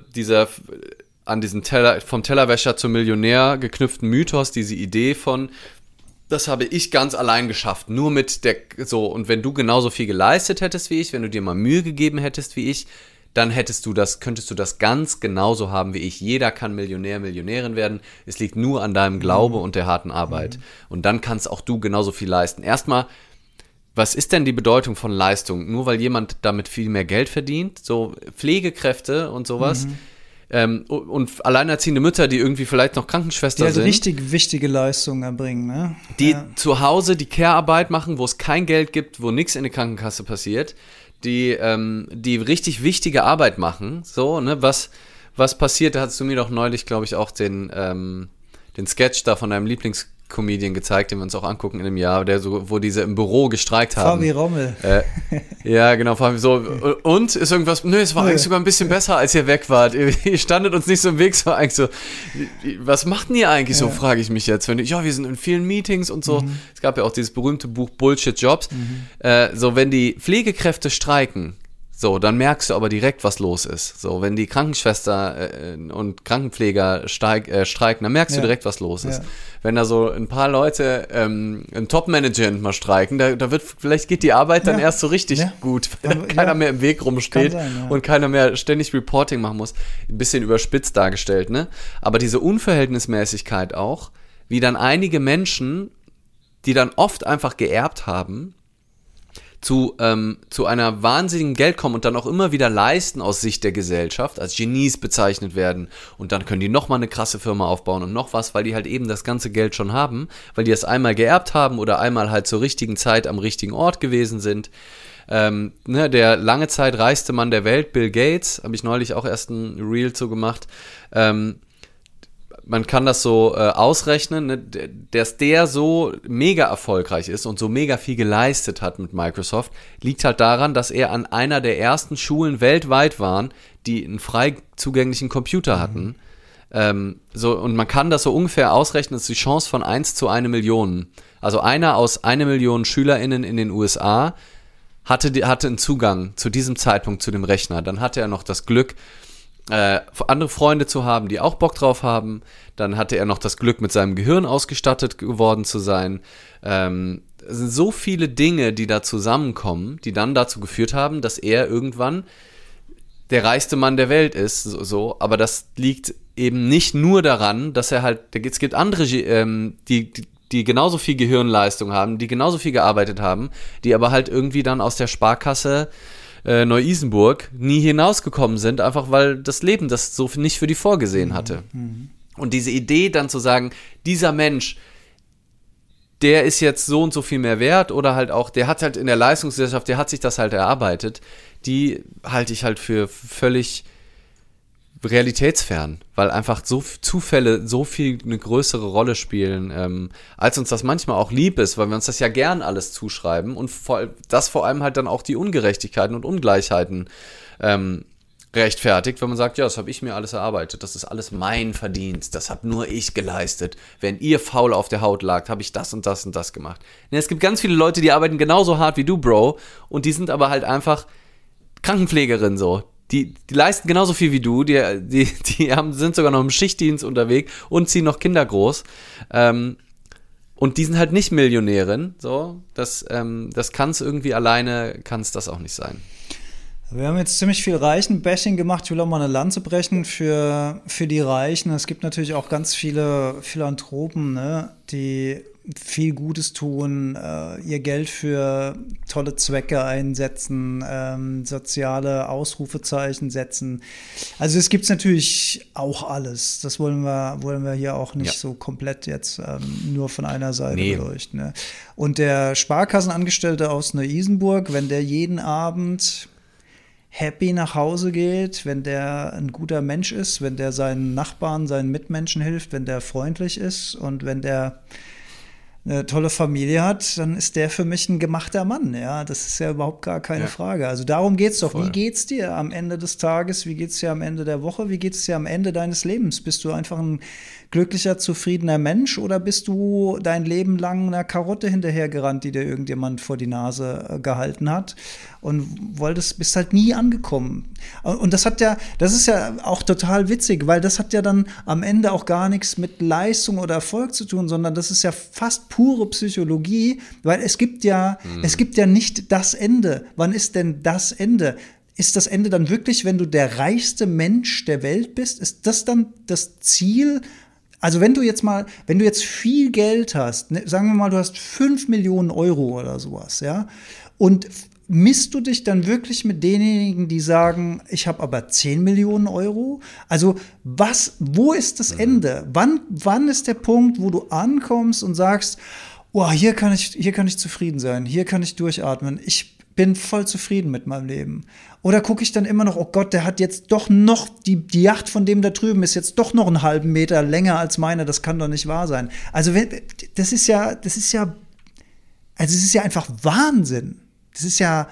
an diesen vom Tellerwäscher zum Millionär geknüpften Mythos, diese Idee von, das habe ich ganz allein geschafft, nur mit und wenn du genauso viel geleistet hättest wie ich, wenn du dir mal Mühe gegeben hättest wie ich, dann könntest du das ganz genauso haben wie ich. Jeder kann Millionär, Millionärin werden. Es liegt nur an deinem Glaube und der harten Arbeit. Und dann kannst auch du genauso viel leisten. Erstmal, was ist denn die Bedeutung von Leistung? Nur weil jemand damit viel mehr Geld verdient? So Pflegekräfte und sowas. Und alleinerziehende Mütter, die irgendwie vielleicht noch Krankenschwester sind. Die richtig wichtige Leistungen erbringen, ne? Die zu Hause die Care-Arbeit machen, wo es kein Geld gibt, wo nichts in der Krankenkasse passiert. Die richtig wichtige Arbeit machen, so, ne, was passiert, da hast du mir doch neulich, glaube ich, auch den Sketch da von deinem Lieblingscomedian gezeigt, den wir uns auch angucken in dem Jahr, wo diese im Büro gestreikt haben. Fabi Rommel. Ja, genau, Fabi, so, und, ist irgendwas, nö, es war eigentlich sogar ein bisschen besser, als ihr weg wart, ihr standet uns nicht so im Weg, so eigentlich so, was macht denn ihr eigentlich so, frage ich mich jetzt, wir sind in vielen Meetings und so, es gab ja auch dieses berühmte Buch Bullshit Jobs, so, wenn die Pflegekräfte streiken, so, dann merkst du aber direkt, was los ist. So, wenn die Krankenschwester und Krankenpfleger streiken, dann merkst du direkt, was los ist. Wenn da so ein paar Leute ein Top-Management mal streiken, vielleicht geht die Arbeit dann erst so richtig gut, wenn keiner mehr im Weg rumsteht und keiner mehr ständig Reporting machen muss. Ein bisschen überspitzt dargestellt, ne? Aber diese Unverhältnismäßigkeit auch, wie dann einige Menschen, die dann oft einfach geerbt haben, zu einer wahnsinnigen Geld kommen und dann auch immer wieder leisten aus Sicht der Gesellschaft, als Genies bezeichnet werden und dann können die nochmal eine krasse Firma aufbauen und noch was, weil die halt eben das ganze Geld schon haben, weil die es einmal geerbt haben oder einmal halt zur richtigen Zeit am richtigen Ort gewesen sind. Der lange Zeit reichste Mann der Welt, Bill Gates, habe ich neulich auch erst ein Reel zu gemacht, man kann das so ausrechnen, ne, dass der so mega erfolgreich ist und so mega viel geleistet hat mit Microsoft, liegt halt daran, dass er an einer der ersten Schulen weltweit war, die einen frei zugänglichen Computer hatten. Und man kann das so ungefähr ausrechnen, das ist die Chance von 1 zu 1 Million. Also einer aus 1 Million SchülerInnen in den USA hatte einen Zugang zu diesem Zeitpunkt zu dem Rechner. Dann hatte er noch das Glück, andere Freunde zu haben, die auch Bock drauf haben. Dann hatte er noch das Glück, mit seinem Gehirn ausgestattet geworden zu sein. Es sind so viele Dinge, die da zusammenkommen, die dann dazu geführt haben, dass er irgendwann der reichste Mann der Welt ist. So. Aber das liegt eben nicht nur daran, dass er halt, es gibt andere, die genauso viel Gehirnleistung haben, die genauso viel gearbeitet haben, die aber halt irgendwie dann aus der Sparkasse Neu-Isenburg nie hinausgekommen sind, einfach weil das Leben das so nicht für die vorgesehen hatte. Und diese Idee dann zu sagen, dieser Mensch, der ist jetzt so und so viel mehr wert oder halt auch, der hat halt in der Leistungsgesellschaft, der hat sich das halt erarbeitet, die halte ich halt für völlig realitätsfern, weil einfach so Zufälle so viel eine größere Rolle spielen, als uns das manchmal auch lieb ist, weil wir uns das ja gern alles zuschreiben und das vor allem halt dann auch die Ungerechtigkeiten und Ungleichheiten rechtfertigt, wenn man sagt, ja, das habe ich mir alles erarbeitet, das ist alles mein Verdienst, das habe nur ich geleistet. Während ihr faul auf der Haut lagt, habe ich das und das und das gemacht. Ja, es gibt ganz viele Leute, die arbeiten genauso hart wie du, Bro, und die sind aber halt einfach Krankenpflegerin so. Die leisten genauso viel wie du, die sind sogar noch im Schichtdienst unterwegs und ziehen noch Kinder groß. Und die sind halt nicht Millionärin. So, das kann es irgendwie alleine, kann es das auch nicht sein. Wir haben jetzt ziemlich viel Reichen-Bashing gemacht. Ich will auch mal eine Lanze brechen für die Reichen. Es gibt natürlich auch ganz viele Philanthropen, ne, die viel Gutes tun, ihr Geld für tolle Zwecke einsetzen, soziale Ausrufezeichen setzen. Also es gibt natürlich auch alles. Das wollen wir hier auch nicht so komplett jetzt nur von einer Seite beleuchten. Ne? Und der Sparkassenangestellte aus Neu-Isenburg, wenn der jeden Abend happy nach Hause geht, wenn der ein guter Mensch ist, wenn der seinen Nachbarn, seinen Mitmenschen hilft, wenn der freundlich ist und wenn der eine tolle Familie hat, dann ist der für mich ein gemachter Mann. Ja, das ist ja überhaupt gar keine Frage. Also darum geht's doch. Voll. Wie geht's dir am Ende des Tages? Wie geht's dir am Ende der Woche? Wie geht's dir am Ende deines Lebens? Bist du einfach ein glücklicher, zufriedener Mensch oder bist du dein Leben lang einer Karotte hinterhergerannt, die dir irgendjemand vor die Nase gehalten hat und bist halt nie angekommen? Und das ist ja auch total witzig, weil das hat ja dann am Ende auch gar nichts mit Leistung oder Erfolg zu tun, sondern das ist ja fast pure Psychologie, weil es gibt ja nicht das Ende. Wann ist denn das Ende? Ist das Ende dann wirklich, wenn du der reichste Mensch der Welt bist? Ist das dann das Ziel? Also wenn du jetzt viel Geld hast, ne, sagen wir mal, du hast 5 Millionen Euro oder sowas, ja, und misst du dich dann wirklich mit denjenigen, die sagen, ich habe aber 10 Millionen Euro? Also wo ist das Ende? Wann ist der Punkt, wo du ankommst und sagst, oh, hier kann ich zufrieden sein, hier kann ich durchatmen, ich bin voll zufrieden mit meinem Leben? Oder gucke ich dann immer noch, oh Gott, der hat jetzt doch noch, die Yacht von dem da drüben ist jetzt doch noch einen halben Meter länger als meine, das kann doch nicht wahr sein. Also das ist ja einfach Wahnsinn. Das ist ja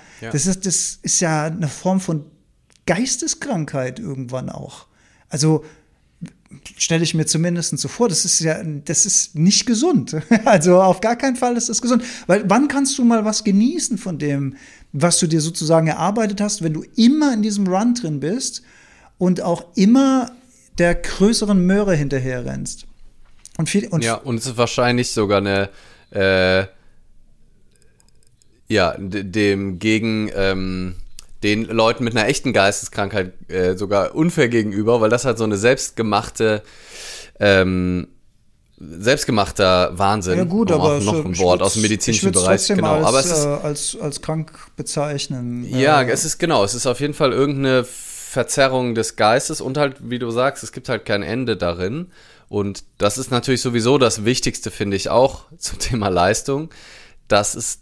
eine Form von Geisteskrankheit irgendwann auch. Also stelle ich mir zumindest so vor, das ist nicht gesund. Also auf gar keinen Fall ist das gesund. Weil wann kannst du mal was genießen von dem, was du dir sozusagen erarbeitet hast, wenn du immer in diesem Run drin bist und auch immer der größeren Möhre hinterher rennst? Und es ist wahrscheinlich sogar eine den Leuten mit einer echten selbstgemachter Wahnsinn. Ja gut, aber auch noch ein Wort aus dem medizinischen Bereich. Genau, aber es ist als krank bezeichnen. Ja, es ist auf jeden Fall irgendeine Verzerrung des Geistes und halt, wie du sagst, es gibt halt kein Ende darin. Und das ist natürlich sowieso das Wichtigste, finde ich auch zum Thema Leistung, dass es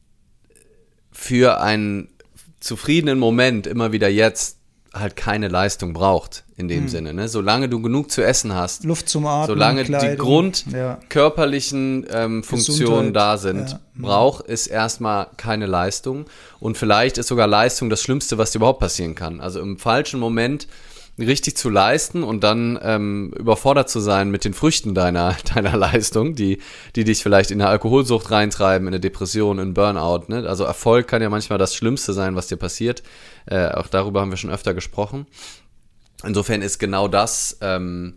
für einen zufriedenen Moment immer wieder jetzt halt keine Leistung braucht in dem Sinne. Ne? Solange du genug zu essen hast, Luft zum Atmen, solange Kleidung, die grundkörperlichen Funktionen da sind, braucht es erstmal keine Leistung. Und vielleicht ist sogar Leistung das Schlimmste, was dir überhaupt passieren kann. Also im falschen Moment richtig zu leisten und dann überfordert zu sein mit den Früchten deiner Leistung, die dich vielleicht in eine Alkoholsucht reintreiben, in eine Depression, in Burnout. Ne? Also Erfolg kann ja manchmal das Schlimmste sein, was dir passiert. Auch darüber haben wir schon öfter gesprochen. Insofern ist genau das, kann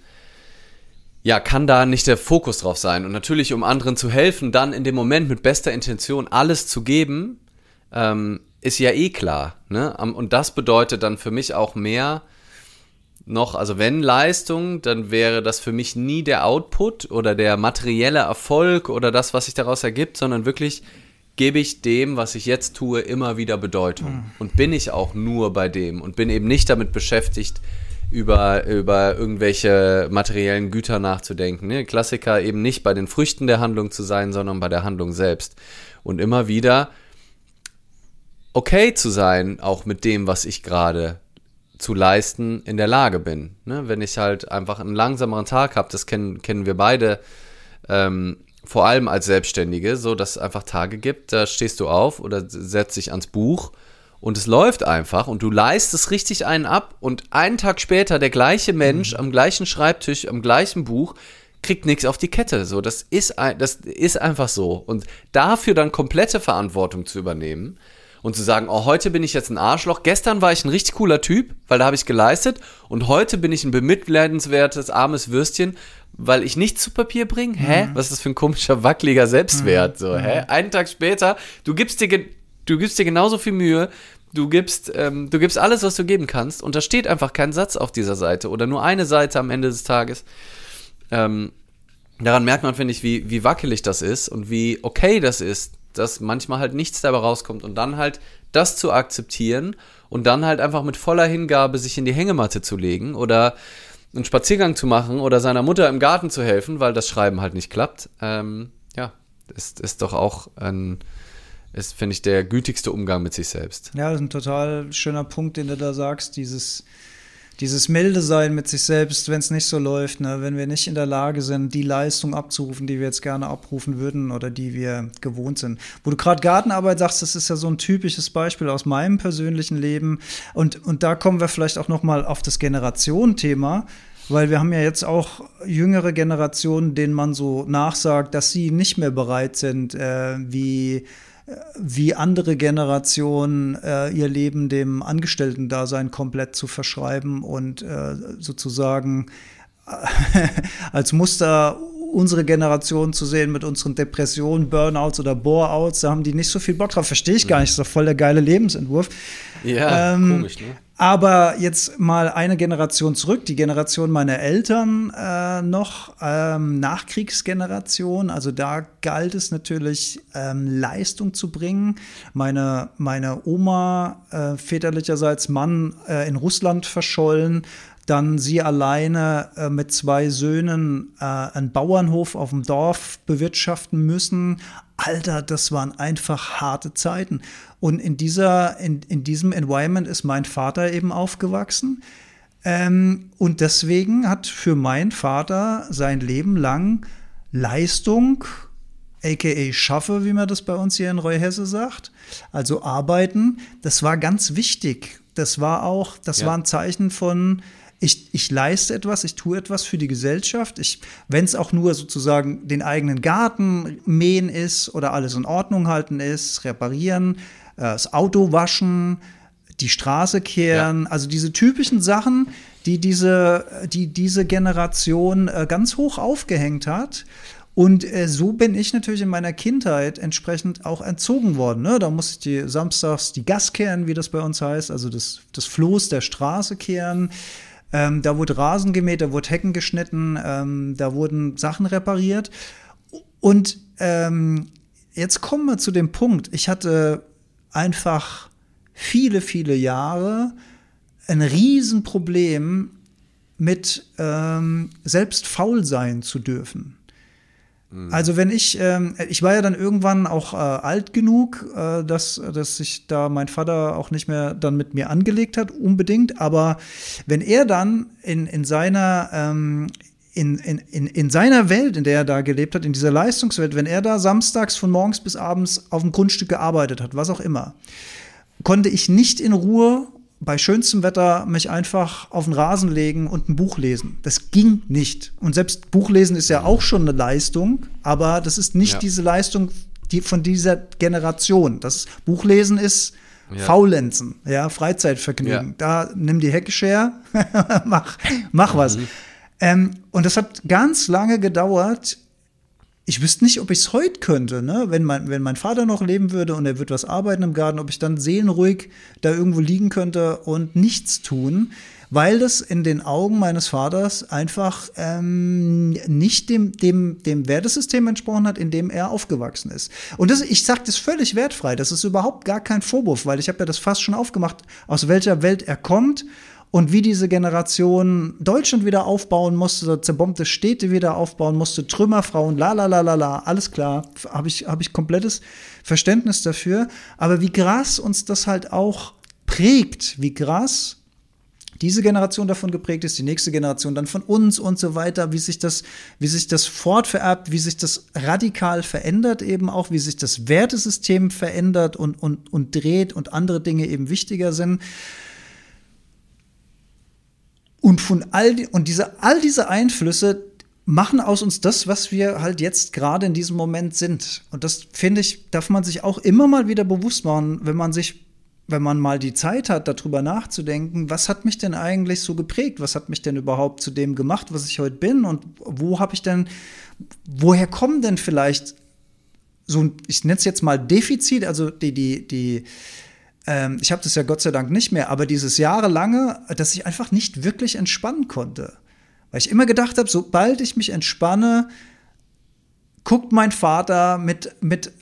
da nicht der Fokus drauf sein. Und natürlich, um anderen zu helfen, dann in dem Moment mit bester Intention alles zu geben, ist ja eh klar. Ne? Und das bedeutet dann für mich auch mehr noch, also wenn Leistung, dann wäre das für mich nie der Output oder der materielle Erfolg oder das, was sich daraus ergibt, sondern wirklich gebe ich dem, was ich jetzt tue, immer wieder Bedeutung. Und bin ich auch nur bei dem und bin eben nicht damit beschäftigt, über irgendwelche materiellen Güter nachzudenken. Ne? Klassiker eben nicht bei den Früchten der Handlung zu sein, sondern bei der Handlung selbst. Und immer wieder okay zu sein, auch mit dem, was ich gerade zu leisten in der Lage bin. Ne? Wenn ich halt einfach einen langsameren Tag habe, das kennen wir beide, vor allem als Selbstständige, so dass es einfach Tage gibt, da stehst du auf oder setzt dich ans Buch und es läuft einfach und du leistest richtig einen ab und einen Tag später der gleiche Mensch am gleichen Schreibtisch, am gleichen Buch kriegt nichts auf die Kette. So, das ist einfach so. Und dafür dann komplette Verantwortung zu übernehmen und zu sagen, oh, heute bin ich jetzt ein Arschloch, gestern war ich ein richtig cooler Typ, weil da habe ich geleistet und heute bin ich ein bemitleidenswertes, armes Würstchen, weil ich nichts zu Papier bringe? Hä? Was ist das für ein komischer, wackeliger Selbstwert? So, hä? Einen Tag später, du gibst dir genauso viel Mühe, du gibst alles, was du geben kannst und da steht einfach kein Satz auf dieser Seite oder nur eine Seite am Ende des Tages. Daran merkt man, finde ich, wie wackelig das ist und wie okay das ist, dass manchmal halt nichts dabei rauskommt und dann halt das zu akzeptieren und dann halt einfach mit voller Hingabe sich in die Hängematte zu legen oder einen Spaziergang zu machen oder seiner Mutter im Garten zu helfen, weil das Schreiben halt nicht klappt, ist doch auch ist, finde ich, der gütigste Umgang mit sich selbst. Ja, das ist ein total schöner Punkt, den du da sagst, dieses milde Sein mit sich selbst, wenn es nicht so läuft, ne? Wenn wir nicht in der Lage sind, die Leistung abzurufen, die wir jetzt gerne abrufen würden oder die wir gewohnt sind. Wo du gerade Gartenarbeit sagst, das ist ja so ein typisches Beispiel aus meinem persönlichen Leben und da kommen wir vielleicht auch noch mal auf das Generationenthema, weil wir haben ja jetzt auch jüngere Generationen, denen man so nachsagt, dass sie nicht mehr bereit sind, wie andere Generationen ihr Leben dem Angestellten-Dasein komplett zu verschreiben und sozusagen als Muster unsere Generation zu sehen mit unseren Depressionen, Burnouts oder Boreouts, da haben die nicht so viel Bock drauf. Verstehe ich gar nicht, das ist doch voll der geile Lebensentwurf. Ja, komisch, ne? Aber jetzt mal eine Generation zurück, die Generation meiner Eltern Nachkriegsgeneration, also da galt es natürlich, Leistung zu bringen. Meine Oma, väterlicherseits Mann, in Russland verschollen, dann sie alleine mit 2 Söhnen einen Bauernhof auf dem Dorf bewirtschaften müssen. Alter, das waren einfach harte Zeiten. Und in diesem Environment ist mein Vater eben aufgewachsen. Und deswegen hat für meinen Vater sein Leben lang Leistung, aka Schaffe, wie man das bei uns hier in Reuhesse sagt, also arbeiten, das war ganz wichtig. Das war ein Zeichen von, ich leiste etwas, ich tue etwas für die Gesellschaft. Wenn es auch nur sozusagen den eigenen Garten mähen ist oder alles in Ordnung halten ist, reparieren, das Auto waschen, die Straße kehren, also diese typischen Sachen, die diese Generation ganz hoch aufgehängt hat. Und so bin ich natürlich in meiner Kindheit entsprechend auch erzogen worden. Ne? Da musste ich samstags die Gas kehren, wie das bei uns heißt, also das Floß der Straße kehren. Da wurde Rasen gemäht, da wurde Hecken geschnitten, da wurden Sachen repariert. Und jetzt kommen wir zu dem Punkt. Ich hatte einfach viele, viele Jahre ein Riesenproblem mit selbst faul sein zu dürfen. Also wenn ich war ja dann irgendwann auch alt genug, dass sich da mein Vater auch nicht mehr dann mit mir angelegt hat, unbedingt. Aber wenn er dann in seiner in seiner Welt, in der er da gelebt hat, in dieser Leistungswelt, wenn er da samstags von morgens bis abends auf dem Grundstück gearbeitet hat, was auch immer, konnte ich nicht in Ruhe bei schönstem Wetter mich einfach auf den Rasen legen und ein Buch lesen. Das ging nicht. Und selbst Buchlesen ist ja auch schon eine Leistung, aber das ist nicht diese Leistung von dieser Generation. Das Buchlesen ist Faulenzen, Freizeitvergnügen. Da nimm die Hecke-Share, mach was. Und das hat ganz lange gedauert. Ich wüsste nicht, ob ich es heute könnte, ne? Wenn mein Vater noch leben würde und er würde was arbeiten im Garten, ob ich dann seelenruhig da irgendwo liegen könnte und nichts tun, weil das in den Augen meines Vaters einfach nicht dem Wertesystem entsprochen hat, in dem er aufgewachsen ist. Und ich sage das völlig wertfrei, das ist überhaupt gar kein Vorwurf, weil ich habe ja das fast schon aufgemacht, aus welcher Welt er kommt. Und wie diese Generation Deutschland wieder aufbauen musste, zerbombte Städte wieder aufbauen musste, Trümmerfrauen, alles klar, habe ich komplettes Verständnis dafür. Aber wie krass uns das halt auch prägt, wie krass diese Generation davon geprägt ist, die nächste Generation dann von uns und so weiter, wie sich das fortvererbt, wie sich das radikal verändert eben auch, wie sich das Wertesystem verändert und dreht und andere Dinge eben wichtiger sind. Und all diese Einflüsse machen aus uns das, was wir halt jetzt gerade in diesem Moment sind. Und das, finde ich, darf man sich auch immer mal wieder bewusst machen, wenn man mal die Zeit hat, darüber nachzudenken, was hat mich denn eigentlich so geprägt? Was hat mich denn überhaupt zu dem gemacht, was ich heute bin? Und woher kommen denn vielleicht so, ich nenne es jetzt mal Defizit, also ich habe das ja Gott sei Dank nicht mehr, aber dieses jahrelange, dass ich einfach nicht wirklich entspannen konnte. Weil ich immer gedacht habe, sobald ich mich entspanne, guckt mein Vater mit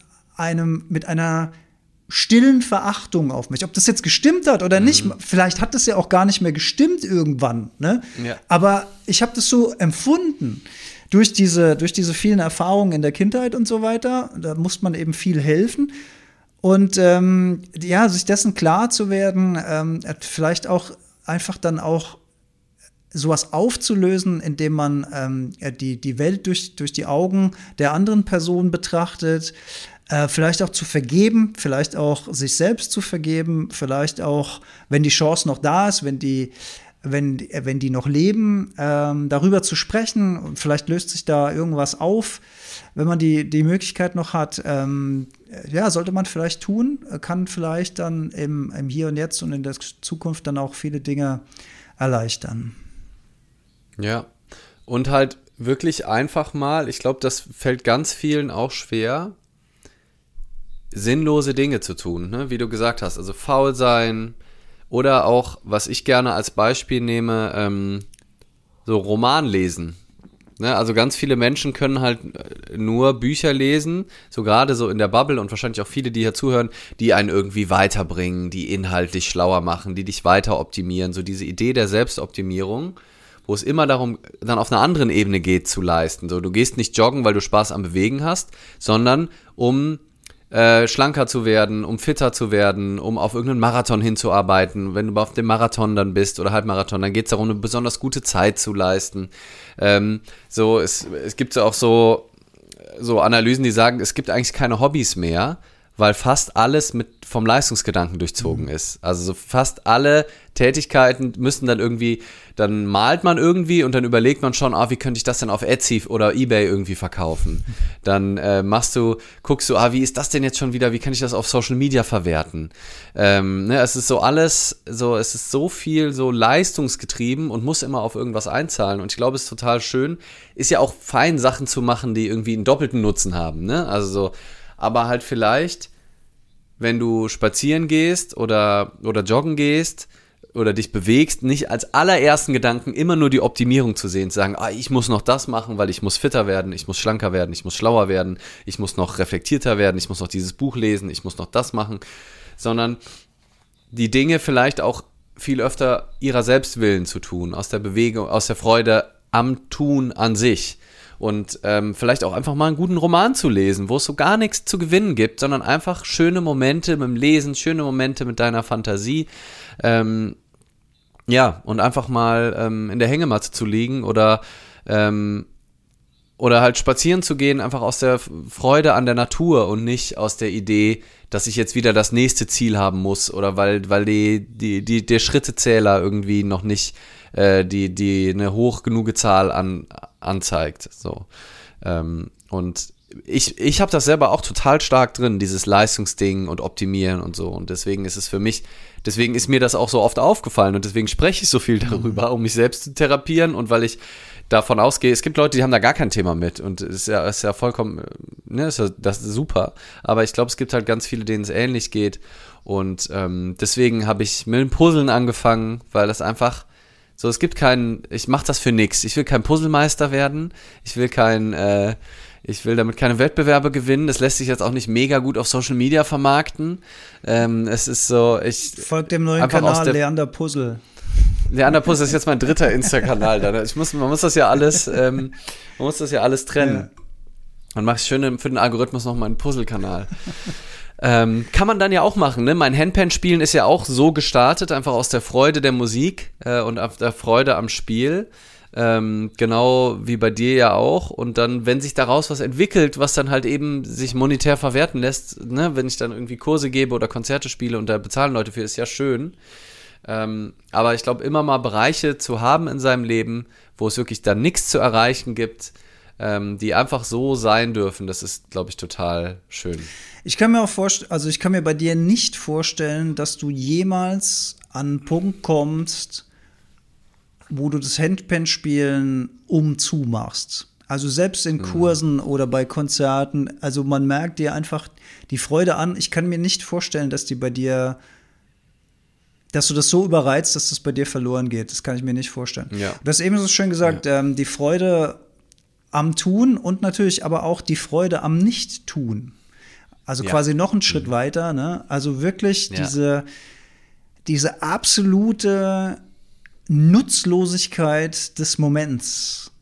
einer stillen Verachtung auf mich. Ob das jetzt gestimmt hat oder nicht, vielleicht hat das ja auch gar nicht mehr gestimmt irgendwann. Ne? Ja. Aber ich habe das so empfunden. Durch diese vielen Erfahrungen in der Kindheit und so weiter, da muss man eben viel helfen. Und sich dessen klar zu werden, vielleicht auch einfach dann auch sowas aufzulösen, indem man die Welt durch die Augen der anderen Person betrachtet, vielleicht auch zu vergeben, vielleicht auch sich selbst zu vergeben, vielleicht auch, wenn die Chance noch da ist, wenn die noch leben, darüber zu sprechen. Und vielleicht löst sich da irgendwas auf, wenn man die Möglichkeit noch hat. Sollte man vielleicht tun, kann vielleicht dann im Hier und Jetzt und in der Zukunft dann auch viele Dinge erleichtern. Ja, und halt wirklich einfach mal, ich glaube, das fällt ganz vielen auch schwer, sinnlose Dinge zu tun, ne? Wie du gesagt hast, also faul sein oder auch, was ich gerne als Beispiel nehme, so Roman lesen. Ne? Also ganz viele Menschen können halt nur Bücher lesen, so gerade so in der Bubble und wahrscheinlich auch viele, die hier zuhören, die einen irgendwie weiterbringen, die inhaltlich schlauer machen, die dich weiter optimieren, so diese Idee der Selbstoptimierung, wo es immer darum dann auf einer anderen Ebene geht zu leisten. So, du gehst nicht joggen, weil du Spaß am Bewegen hast, sondern um schlanker zu werden, um fitter zu werden, um auf irgendeinen Marathon hinzuarbeiten. Wenn du auf dem Marathon dann bist oder Halbmarathon, dann geht es darum, eine besonders gute Zeit zu leisten. Es gibt auch so Analysen, die sagen, es gibt eigentlich keine Hobbys mehr, weil fast alles vom Leistungsgedanken durchzogen ist. Also so fast alle Tätigkeiten müssen dann malt man irgendwie und dann überlegt man schon, wie könnte ich das denn auf Etsy oder eBay irgendwie verkaufen? Dann guckst du, wie ist das denn jetzt schon wieder, wie kann ich das auf Social Media verwerten? Es ist so alles, es ist so viel so leistungsgetrieben und muss immer auf irgendwas einzahlen und ich glaube, es ist total schön, ist ja auch fein, Sachen zu machen, die irgendwie einen doppelten Nutzen haben, ne? Also so, aber halt vielleicht, wenn du spazieren gehst oder joggen gehst oder dich bewegst, nicht als allerersten Gedanken immer nur die Optimierung zu sehen, zu sagen, ich muss noch das machen, weil ich muss fitter werden, ich muss schlanker werden, ich muss schlauer werden, ich muss noch reflektierter werden, ich muss noch dieses Buch lesen, ich muss noch das machen, sondern die Dinge vielleicht auch viel öfter ihrer Selbstwillen zu tun, aus der Bewegung, aus der Freude am Tun an sich. Und vielleicht auch einfach mal einen guten Roman zu lesen, wo es so gar nichts zu gewinnen gibt, sondern einfach schöne Momente mit dem Lesen, schöne Momente mit deiner Fantasie. Und einfach mal in der Hängematte zu liegen oder halt spazieren zu gehen, einfach aus der Freude an der Natur und nicht aus der Idee, dass ich jetzt wieder das nächste Ziel haben muss oder weil der Schrittezähler irgendwie noch nicht die eine hoch genug Zahl anzeigt. So. Und ich habe das selber auch total stark drin, dieses Leistungsding und Optimieren und so. Und deswegen ist mir das auch so oft aufgefallen und deswegen spreche ich so viel darüber, um mich selbst zu therapieren und weil ich davon ausgehe, es gibt Leute, die haben da gar kein Thema mit und ist ja vollkommen, das ist super. Aber ich glaube, es gibt halt ganz viele, denen es ähnlich geht und deswegen habe ich mit dem Puzzeln angefangen, weil das einfach so, ich mache das für nix. Ich will kein Puzzlemeister werden. Ich will damit keine Wettbewerbe gewinnen. Das lässt sich jetzt auch nicht mega gut auf Social Media vermarkten. Es ist so, folgt dem neuen Kanal Leander Puzzle. Leander Puzzle ist jetzt mein 3. Insta-Kanal. Man muss das ja alles trennen. Ja. Dann mache ich schön für den Algorithmus noch mal einen Puzzle-Kanal. Kann man dann ja auch machen, ne? Mein Handpan-Spielen ist ja auch so gestartet, einfach aus der Freude der Musik und auf der Freude am Spiel. Genau wie bei dir ja auch. Und dann, wenn sich daraus was entwickelt, was dann halt eben sich monetär verwerten lässt, ne? Wenn ich dann irgendwie Kurse gebe oder Konzerte spiele und da bezahlen Leute für, ist ja schön. Aber ich glaube, immer mal Bereiche zu haben in seinem Leben, wo es wirklich dann nichts zu erreichen gibt, die einfach so sein dürfen, das ist, glaube ich, total schön. Ich kann mir bei dir nicht vorstellen, dass du jemals an einen Punkt kommst, wo du das Handpan-Spielen zumachst. Also selbst in Kursen oder bei Konzerten, also man merkt dir einfach die Freude an. Ich kann mir nicht vorstellen, dass du das so überreizt, dass das bei dir verloren geht. Das kann ich mir nicht vorstellen. Ja. Du hast eben so schön gesagt, die Freude am Tun und natürlich aber auch die Freude am Nicht-Tun. Also quasi noch einen Schritt weiter, ne? Also wirklich diese absolute Nutzlosigkeit des Moments,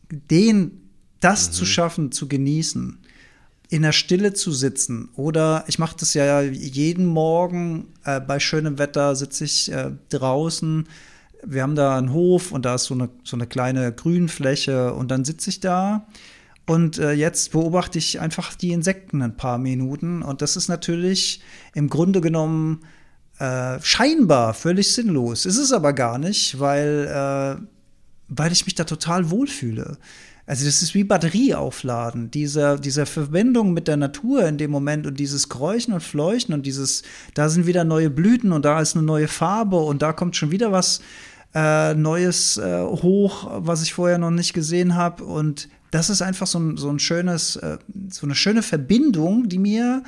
das zu schaffen, zu genießen, in der Stille zu sitzen. Oder ich mache das ja jeden Morgen, bei schönem Wetter sitze ich draußen. Wir haben da einen Hof und da ist so eine kleine Grünfläche und dann sitze ich da und jetzt beobachte ich einfach die Insekten ein paar Minuten und das ist natürlich im Grunde genommen scheinbar völlig sinnlos. Ist es aber gar nicht, weil ich mich da total wohlfühle. Also das ist wie Batterie aufladen, diese Verbindung mit der Natur in dem Moment und dieses Kräuchen und Fleuchen und da sind wieder neue Blüten und da ist eine neue Farbe und da kommt schon wieder was Neues hoch, was ich vorher noch nicht gesehen habe und das ist einfach so eine schöne Verbindung, die mir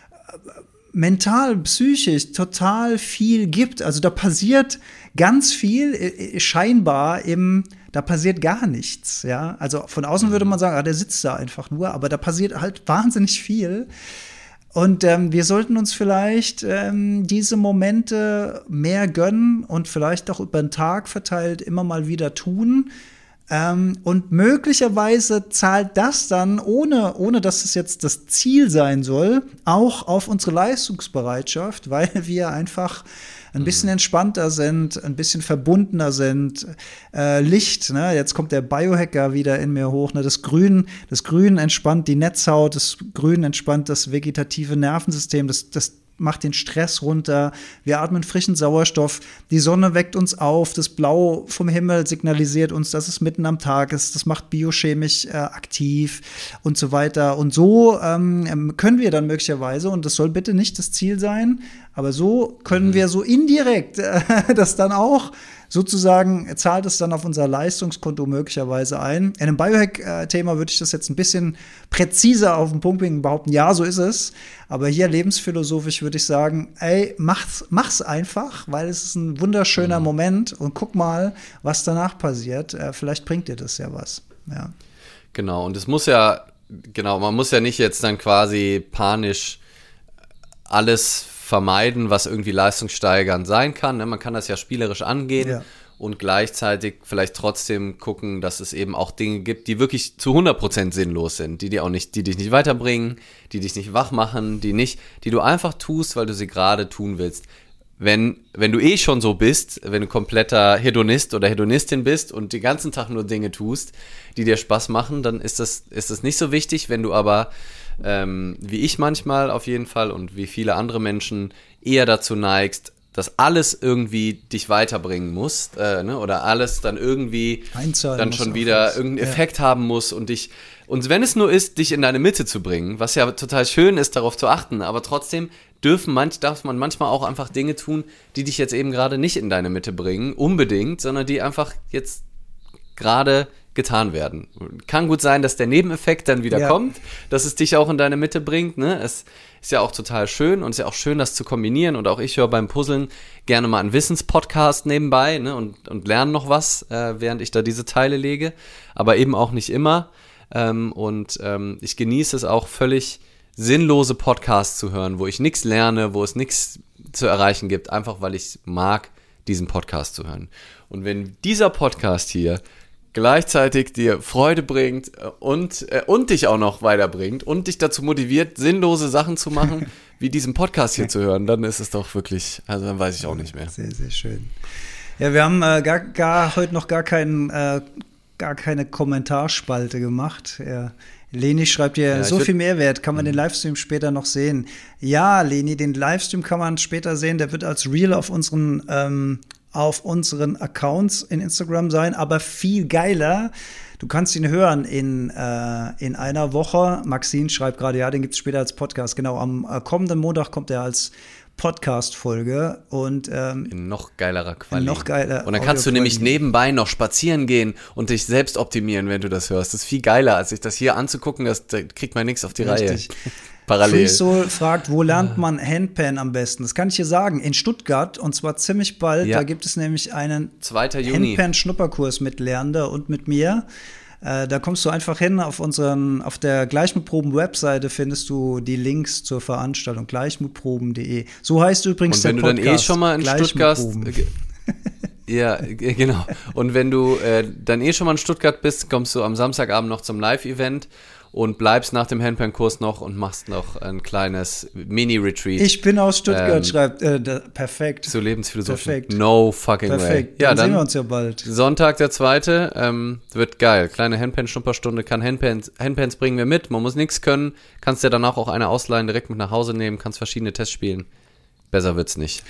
mental, psychisch total viel gibt. Also da passiert ganz viel, scheinbar da passiert gar nichts, ja. Also von außen würde man sagen, der sitzt da einfach nur, aber da passiert halt wahnsinnig viel. Und wir sollten uns vielleicht diese Momente mehr gönnen und vielleicht auch über den Tag verteilt immer mal wieder tun. Und möglicherweise zahlt das dann, ohne dass es jetzt das Ziel sein soll, auch auf unsere Leistungsbereitschaft, weil wir einfach ein bisschen entspannter sind, ein bisschen verbundener sind. Licht, ne? Jetzt kommt der Biohacker wieder in mir hoch. Ne? Das Grün entspannt die Netzhaut, das Grün entspannt das vegetative Nervensystem, das macht den Stress runter, wir atmen frischen Sauerstoff, die Sonne weckt uns auf, das Blau vom Himmel signalisiert uns, dass es mitten am Tag ist, das macht biochemisch aktiv und so weiter. Und so können wir dann möglicherweise, und das soll bitte nicht das Ziel sein, Aber so können wir so indirekt das dann auch sozusagen, zahlt es dann auf unser Leistungskonto möglicherweise ein. In einem Biohack-Thema würde ich das jetzt ein bisschen präziser auf den Punkt bringen, behaupten, ja, so ist es. Aber hier lebensphilosophisch würde ich sagen, ey, mach's einfach, weil es ist ein wunderschöner Moment und guck mal, was danach passiert. Vielleicht bringt dir das ja was. Ja. Genau, und es muss ja, man muss ja nicht jetzt dann quasi panisch alles vermeiden, was irgendwie leistungssteigernd sein kann. Man kann das ja spielerisch angehen und gleichzeitig vielleicht trotzdem gucken, dass es eben auch Dinge gibt, die wirklich zu 100% sinnlos sind, die dich nicht weiterbringen, die dich nicht wach machen, die du einfach tust, weil du sie gerade tun willst. Wenn du schon so bist, wenn du kompletter Hedonist oder Hedonistin bist und den ganzen Tag nur Dinge tust, die dir Spaß machen, dann ist das nicht so wichtig. Wenn du aber wie ich manchmal auf jeden Fall und wie viele andere Menschen eher dazu neigst, dass alles irgendwie dich weiterbringen muss, oder alles dann irgendwie dann schon wieder irgendeinen Effekt haben muss und wenn es nur ist, dich in deine Mitte zu bringen, was ja total schön ist, darauf zu achten, aber trotzdem darf man manchmal auch einfach Dinge tun, die dich jetzt eben gerade nicht in deine Mitte bringen, unbedingt, sondern die einfach jetzt gerade getan werden. Kann gut sein, dass der Nebeneffekt dann wieder kommt, dass es dich auch in deine Mitte bringt. Ne? Es ist ja auch total schön und es ist ja auch schön, das zu kombinieren. Und auch ich höre beim Puzzeln gerne mal einen Wissenspodcast nebenbei, ne? und lerne noch was, während ich da diese Teile lege. Aber eben auch nicht immer. Ich genieße es auch völlig sinnlose Podcasts zu hören, wo ich nichts lerne, wo es nichts zu erreichen gibt, einfach weil ich mag, diesen Podcast zu hören. Und wenn dieser Podcast hier gleichzeitig dir Freude bringt und dich auch noch weiterbringt und dich dazu motiviert, sinnlose Sachen zu machen, wie diesen Podcast hier zu hören, dann ist es doch wirklich, also dann weiß ich auch nicht mehr. Sehr, sehr schön. Ja, wir haben heute noch gar keine Kommentarspalte gemacht. Ja. Leni schreibt hier, so viel Mehrwert, kann man den Livestream später noch sehen? Ja, Leni, den Livestream kann man später sehen, der wird als Reel auf unseren Accounts in Instagram sein, aber viel geiler, du kannst ihn hören in einer Woche. Maxine schreibt gerade, ja, den gibt es später als Podcast. Genau, am kommenden Montag kommt er als Podcast-Folge und in noch geilerer Qualität. Noch geiler. Und dann kannst du nämlich nebenbei noch spazieren gehen und dich selbst optimieren, wenn du das hörst. Das ist viel geiler, als sich das hier anzugucken, da kriegt man nichts auf die Reihe. Parallel. FreeSoul fragt, wo lernt man Handpan am besten? Das kann ich dir sagen, in Stuttgart und zwar ziemlich bald. Da gibt es nämlich einen 2. Juni Handpan-Schnupperkurs mit Lernender und mit mir. Da kommst du einfach hin, auf der Gleichmutproben-Webseite findest du die Links zur Veranstaltung, gleichmutproben.de. So heißt übrigens der Podcast. Und wenn du dann schon mal in Stuttgart ja, genau. Und wenn du dann schon mal in Stuttgart bist, kommst du am Samstagabend noch zum Live-Event und bleibst nach dem Handpan-Kurs noch und machst noch ein kleines Mini-Retreat. Ich bin aus Stuttgart, schreibt, perfekt. Zur Lebensphilosophie. Perfekt. No fucking perfekt. way. Ja, dann sehen wir uns ja bald. Sonntag der 2. Wird geil. Kleine Handpan-Schnupperstunde, Handpans bringen wir mit. Man muss nichts können. Kannst dir danach auch eine ausleihen, direkt mit nach Hause nehmen, kannst verschiedene Tests spielen. Besser wird's nicht.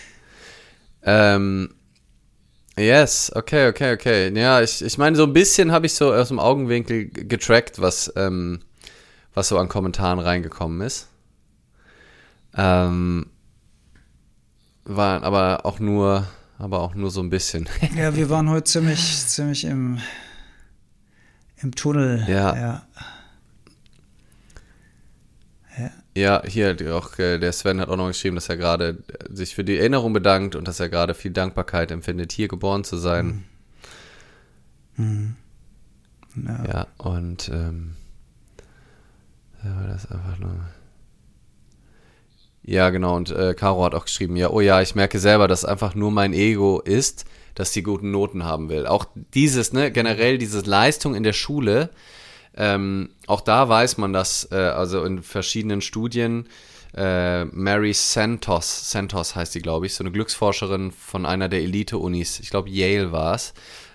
Yes, okay. Ja, ich meine, so ein bisschen habe ich so aus dem Augenwinkel getrackt, was so an Kommentaren reingekommen ist. War aber auch nur so ein bisschen. Ja, wir waren heute ziemlich im Tunnel. Ja. Ja, hier auch der Sven hat auch noch geschrieben, dass er gerade sich für die Erinnerung bedankt und dass er gerade viel Dankbarkeit empfindet, hier geboren zu sein. Ja, und das einfach nur. Ja, genau, und Caro hat auch geschrieben, ja, oh ja, ich merke selber, dass einfach nur mein Ego ist, dass die guten Noten haben will. Auch dieses, generell diese Leistung in der Schule, auch da weiß man das, also in verschiedenen Studien, Mary Santos heißt die, glaube ich, so eine Glücksforscherin von einer der Elite-Unis, ich glaube Yale war es,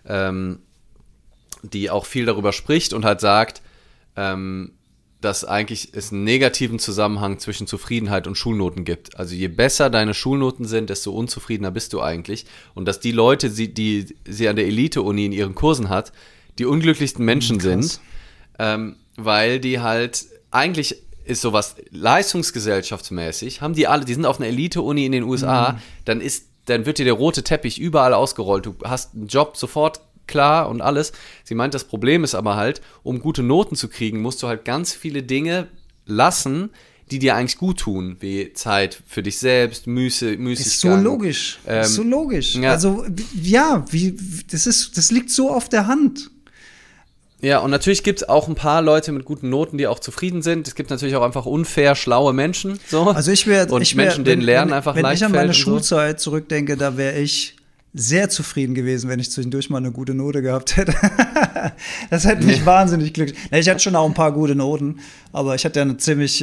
die auch viel darüber spricht und halt sagt, dass eigentlich es einen negativen Zusammenhang zwischen Zufriedenheit und Schulnoten gibt. Also je besser deine Schulnoten sind, desto unzufriedener bist du eigentlich. Und dass die Leute, die sie an der Elite-Uni in ihren Kursen hat, die unglücklichsten Menschen sind, weil die halt eigentlich ist sowas leistungsgesellschaftsmäßig, haben die alle, die sind auf einer Elite-Uni in den USA, dann wird dir der rote Teppich überall ausgerollt. Du hast einen Job sofort klar und alles. Sie meint, das Problem ist aber halt, um gute Noten zu kriegen, musst du halt ganz viele Dinge lassen, die dir eigentlich gut tun, wie Zeit für dich selbst, Müßiggang. Ist so logisch. Ist so logisch. Ja. Also, ja, das liegt so auf der Hand. Ja, und natürlich gibt es auch ein paar Leute mit guten Noten, die auch zufrieden sind. Es gibt natürlich auch einfach unfair schlaue Menschen. So. Also Menschen, denen Lernen einfach leicht fällt. Wenn ich an meine Schulzeit zurückdenke, da wäre ich sehr zufrieden gewesen, wenn ich zwischendurch mal eine gute Note gehabt hätte. Das hätte mich wahnsinnig glücklich. Ich hatte schon auch ein paar gute Noten, aber ich hatte ja eine ziemlich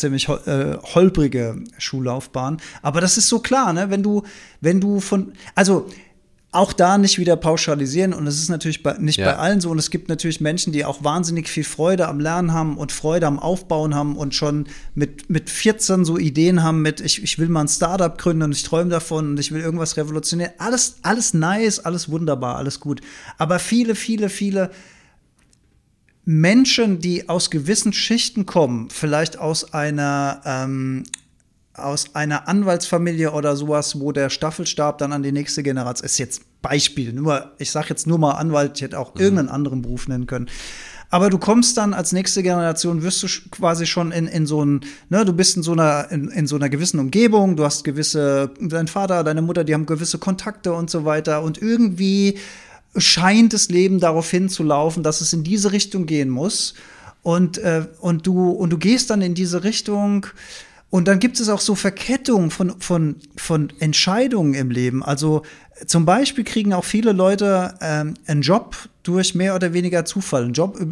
holprige Schullaufbahn. Aber das ist so klar, ne? Wenn du also auch da nicht wieder pauschalisieren, und es ist natürlich nicht bei allen so, und es gibt natürlich Menschen, die auch wahnsinnig viel Freude am Lernen haben und Freude am Aufbauen haben und schon mit 14 so Ideen haben ich will mal ein Startup gründen und ich träume davon und ich will irgendwas revolutionieren. Alles nice, alles wunderbar, alles gut. Aber viele, viele, viele Menschen, die aus gewissen Schichten kommen, vielleicht aus einer Anwaltsfamilie oder sowas, wo der Staffelstab dann an die nächste Generation ist, jetzt Beispiel, ich sage jetzt nur mal Anwalt, ich hätte auch irgendeinen anderen Beruf nennen können. Aber du kommst dann als nächste Generation, wirst du quasi schon in so ein, ne, du bist in so einer gewissen Umgebung, du hast dein Vater, deine Mutter, die haben gewisse Kontakte und so weiter, und irgendwie scheint das Leben darauf hinzulaufen, dass es in diese Richtung gehen muss, und du gehst dann in diese Richtung. Und dann gibt es auch so Verkettungen von Entscheidungen im Leben. Also zum Beispiel kriegen auch viele Leute einen Job durch mehr oder weniger Zufall. Einen Job,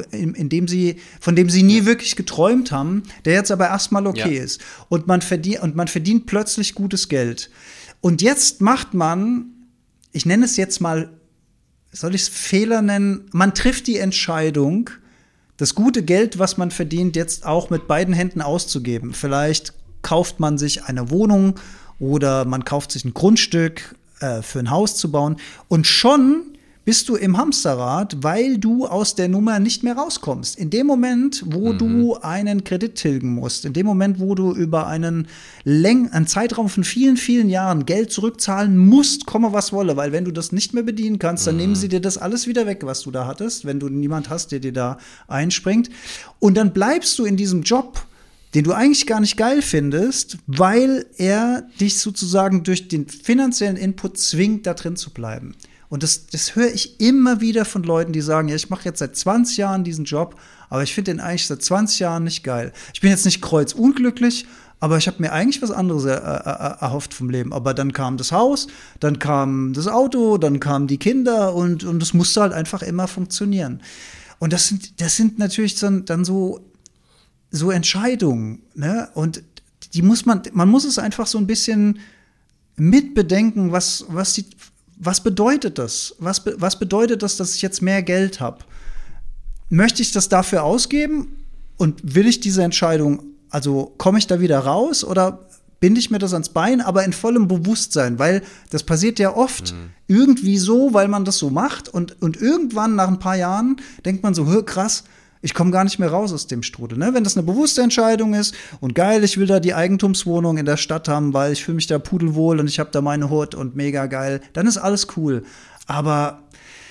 von dem sie nie wirklich geträumt haben, der jetzt aber erstmal okay ist. Und man verdient plötzlich gutes Geld. Und jetzt macht man, ich nenne es jetzt mal, soll ich es Fehler nennen? Man trifft die Entscheidung, das gute Geld, was man verdient, jetzt auch mit beiden Händen auszugeben. Vielleicht kauft man sich eine Wohnung oder man kauft sich ein Grundstück für ein Haus zu bauen, und schon bist du im Hamsterrad, weil du aus der Nummer nicht mehr rauskommst. In dem Moment, wo du einen Kredit tilgen musst, in dem Moment, wo du über einen Zeitraum von vielen, vielen Jahren Geld zurückzahlen musst, komme was wolle, weil wenn du das nicht mehr bedienen kannst, dann nehmen sie dir das alles wieder weg, was du da hattest, wenn du niemand hast, der dir da einspringt. Und dann bleibst du in diesem Job, den du eigentlich gar nicht geil findest, weil er dich sozusagen durch den finanziellen Input zwingt, da drin zu bleiben. Und das höre ich immer wieder von Leuten, die sagen, ja, ich mache jetzt seit 20 Jahren diesen Job, aber ich finde den eigentlich seit 20 Jahren nicht geil. Ich bin jetzt nicht kreuzunglücklich, aber ich habe mir eigentlich was anderes erhofft vom Leben. Aber dann kam das Haus, dann kam das Auto, dann kamen die Kinder, und es musste halt einfach immer funktionieren. Und das sind natürlich dann so Entscheidungen, ne? Und man muss es einfach so ein bisschen mitbedenken, was bedeutet das? Was bedeutet das, dass ich jetzt mehr Geld habe? Möchte ich das dafür ausgeben? Und will ich diese Entscheidung, also komme ich da wieder raus oder binde ich mir das ans Bein, aber in vollem Bewusstsein? Weil das passiert ja oft irgendwie so, weil man das so macht, und irgendwann nach ein paar Jahren denkt man so, krass, ich komme gar nicht mehr raus aus dem Strudel. Ne? Wenn das eine bewusste Entscheidung ist und geil, ich will da die Eigentumswohnung in der Stadt haben, weil ich fühle mich da pudelwohl und ich habe da meine Hut und mega geil, dann ist alles cool. Aber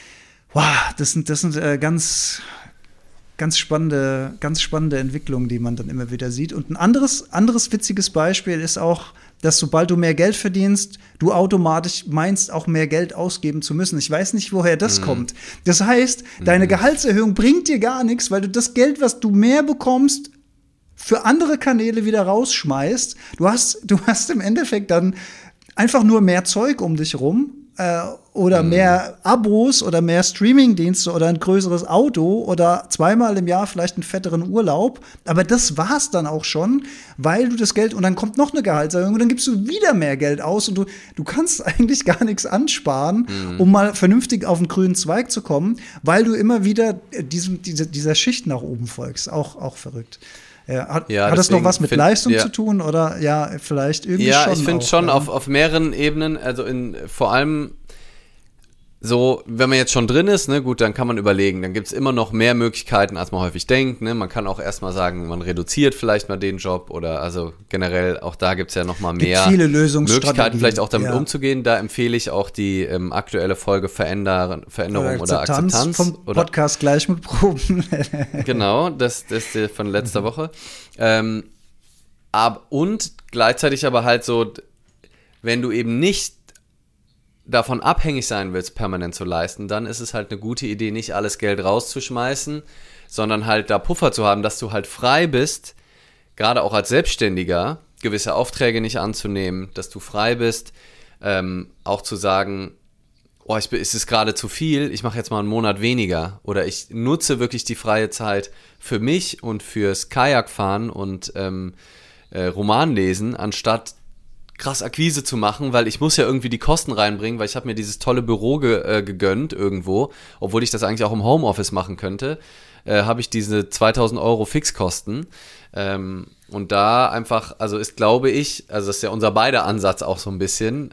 das sind ganz spannende Entwicklungen, die man dann immer wieder sieht. Und ein anderes witziges Beispiel ist auch, dass sobald du mehr Geld verdienst, du automatisch meinst, auch mehr Geld ausgeben zu müssen. Ich weiß nicht, woher das kommt. Das heißt, deine Gehaltserhöhung bringt dir gar nichts, weil du das Geld, was du mehr bekommst, für andere Kanäle wieder rausschmeißt. Du hast im Endeffekt dann einfach nur mehr Zeug um dich rum, oder mehr Abos oder mehr Streamingdienste oder ein größeres Auto oder zweimal im Jahr vielleicht einen fetteren Urlaub. Aber das war's dann auch schon, weil du das Geld, und dann kommt noch eine Gehaltserhöhung und dann gibst du wieder mehr Geld aus, und du kannst eigentlich gar nichts ansparen, um mal vernünftig auf den grünen Zweig zu kommen, weil du immer wieder dieser Schicht nach oben folgst. Auch verrückt. Hat das noch was mit Leistung zu tun, oder vielleicht irgendwie schon? Ja, ich finde schon auf mehreren Ebenen, also vor allem so, wenn man jetzt schon drin ist, ne, gut, dann kann man überlegen, dann gibt's immer noch mehr Möglichkeiten, als man häufig denkt, ne, man kann auch erstmal sagen, man reduziert vielleicht mal den Job oder, also generell, auch da gibt's ja nochmal mehr viele Lösungsstrategien, vielleicht auch damit umzugehen, da empfehle ich auch die aktuelle Folge Veränderung oder Akzeptanz. Vom Podcast gleich mit Proben. Genau, das ist von letzter Woche. Und gleichzeitig aber halt so, wenn du eben nicht davon abhängig sein willst, permanent zu leisten, dann ist es halt eine gute Idee, nicht alles Geld rauszuschmeißen, sondern halt da Puffer zu haben, dass du halt frei bist, gerade auch als Selbstständiger, gewisse Aufträge nicht anzunehmen, dass du frei bist, auch zu sagen, es ist gerade zu viel, ich mache jetzt mal einen Monat weniger oder ich nutze wirklich die freie Zeit für mich und fürs Kajakfahren und Roman lesen, anstatt krass Akquise zu machen, weil ich muss ja irgendwie die Kosten reinbringen, weil ich habe mir dieses tolle Büro gegönnt irgendwo, obwohl ich das eigentlich auch im Homeoffice machen könnte, habe ich diese 2.000 € Fixkosten und da einfach, also ist, glaube ich, also das ist ja unser beider Ansatz auch so ein bisschen,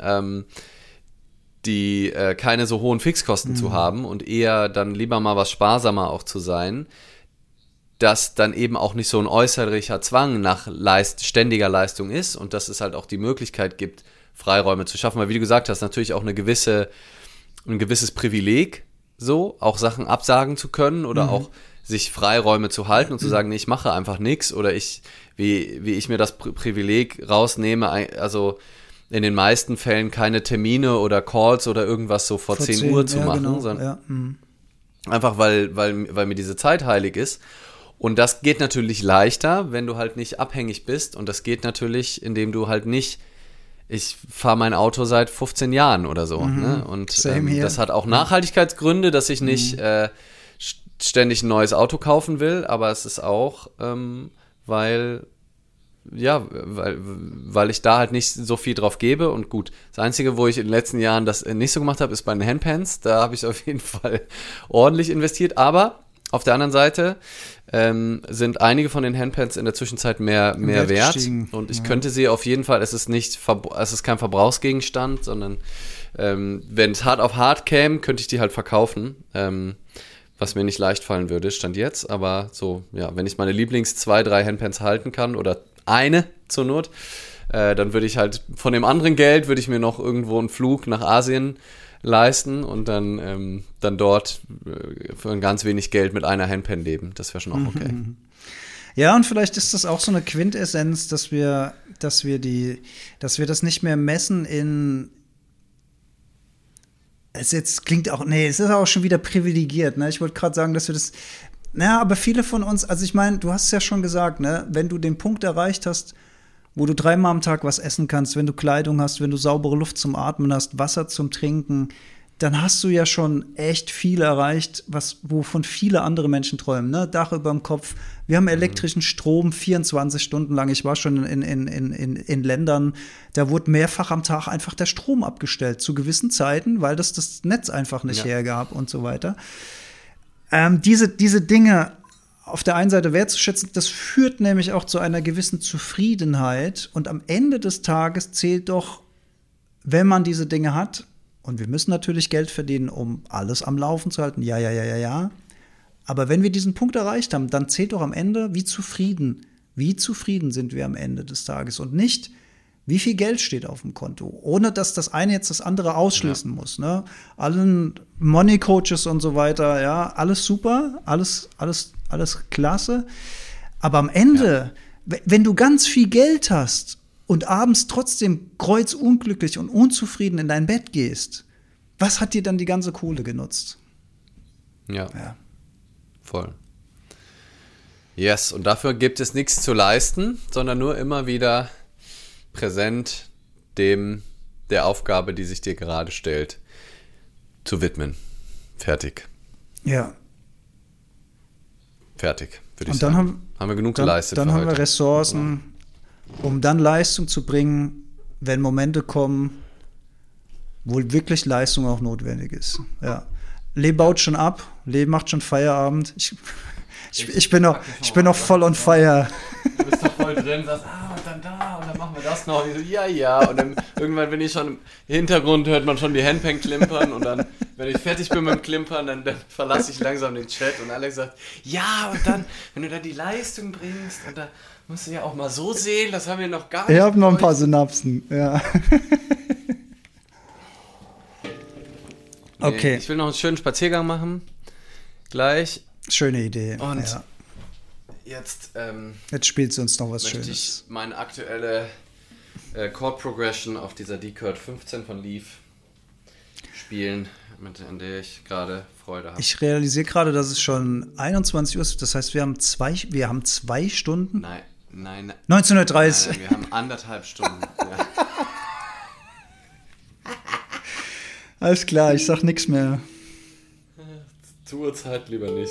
die keine so hohen Fixkosten zu haben und eher dann lieber mal was sparsamer auch zu sein, dass dann eben auch nicht so ein äußerlicher Zwang nach ständiger Leistung ist und dass es halt auch die Möglichkeit gibt, Freiräume zu schaffen, weil wie du gesagt hast, natürlich auch ein gewisses Privileg, so auch Sachen absagen zu können oder auch sich Freiräume zu halten und zu sagen, nee, ich mache einfach nichts oder wie ich mir das Privileg rausnehme, also in den meisten Fällen keine Termine oder Calls oder irgendwas so vor 10 Uhr zu machen, genau, sondern einfach weil mir diese Zeit heilig ist. Und das geht natürlich leichter, wenn du halt nicht abhängig bist. Und das geht natürlich, indem du halt nicht, ich fahre mein Auto seit 15 Jahren oder so. Ne? Und das hat auch Nachhaltigkeitsgründe, dass ich nicht ständig ein neues Auto kaufen will. Aber es ist auch, weil ich da halt nicht so viel drauf gebe. Und gut, das Einzige, wo ich in den letzten Jahren das nicht so gemacht habe, ist bei den Handpans. Da habe ich auf jeden Fall ordentlich investiert. Aber auf der anderen Seite sind einige von den Handpans in der Zwischenzeit mehr wert und ich könnte sie auf jeden Fall, es ist kein Verbrauchsgegenstand, sondern wenn es hart auf hart käme, könnte ich die halt verkaufen, was mir nicht leicht fallen würde, Stand jetzt, aber so, ja, wenn ich meine 2-3 Handpans halten kann oder eine zur Not, dann würde ich halt von dem anderen Geld, würde ich mir noch irgendwo einen Flug nach Asien leisten und dann dort für ein ganz wenig Geld mit einer Handpan leben. Das wäre schon auch okay. Ja, und vielleicht ist das auch so eine Quintessenz, dass wir das nicht mehr messen in es ist auch schon wieder privilegiert, ne? Ich wollte gerade sagen, dass wir das aber viele von uns, also ich meine, du hast es ja schon gesagt, ne, wenn du den Punkt erreicht hast, wo du 3-mal am Tag was essen kannst, wenn du Kleidung hast, wenn du saubere Luft zum Atmen hast, Wasser zum Trinken, dann hast du ja schon echt viel erreicht, wovon viele andere Menschen träumen. Ne? Dach über dem Kopf. Wir haben elektrischen Strom 24 Stunden lang. Ich war schon in Ländern, da wurde mehrfach am Tag einfach der Strom abgestellt, zu gewissen Zeiten, weil das Netz einfach nicht hergab und so weiter. Diese Dinge auf der einen Seite wertzuschätzen, das führt nämlich auch zu einer gewissen Zufriedenheit. Und am Ende des Tages zählt doch, wenn man diese Dinge hat, und wir müssen natürlich Geld verdienen, um alles am Laufen zu halten, ja. Aber wenn wir diesen Punkt erreicht haben, dann zählt doch am Ende, wie zufrieden sind wir am Ende des Tages. Und nicht, wie viel Geld steht auf dem Konto. Ohne, dass das eine jetzt das andere ausschließen muss. Ne? Allen Money Coaches und so weiter, ja, alles super, alles klasse. Aber am Ende, wenn du ganz viel Geld hast und abends trotzdem kreuzunglücklich und unzufrieden in dein Bett gehst, was hat dir dann die ganze Kohle genutzt? Ja. Voll. Yes, und dafür gibt es nichts zu leisten, sondern nur immer wieder präsent der Aufgabe, die sich dir gerade stellt, zu widmen. Fertig. Ja. Fertig, würde ich und dann sagen. Haben wir genug geleistet dann für haben heute. Wir Ressourcen, um dann Leistung zu bringen, wenn Momente kommen, wo wirklich Leistung auch notwendig ist. Ja. Lee baut schon ab, Lee macht schon Feierabend. Ich bin noch voll on fire. Du bist doch voll drin, sagst, und dann da, und dann machen wir das noch. Und ich so, ja. Und dann irgendwann bin ich schon im Hintergrund, hört man schon die Handpan klimpern und dann wenn ich fertig bin mit dem Klimpern, dann verlasse ich langsam den Chat und Alex sagt, ja, und dann, wenn du da die Leistung bringst, und da musst du ja auch mal so sehen, das haben wir noch gar nicht. Ich habe noch ein paar Synapsen, ja. Okay. Ich will noch einen schönen Spaziergang machen. Gleich. Schöne Idee. Und ja. Jetzt spielst du uns noch was möchte Schönes. Ich meine aktuelle Chord Progression auf dieser D-Chord 15 von Leaf spielen, an der ich gerade Freude habe. Ich realisiere gerade, dass es schon 21 Uhr ist. Das heißt, wir haben zwei Stunden? Nein. 19:30 Uhr. Nein, wir haben 1,5 Stunden. Ja. Alles klar, ich sag nichts mehr. Zur Uhrzeit lieber nicht.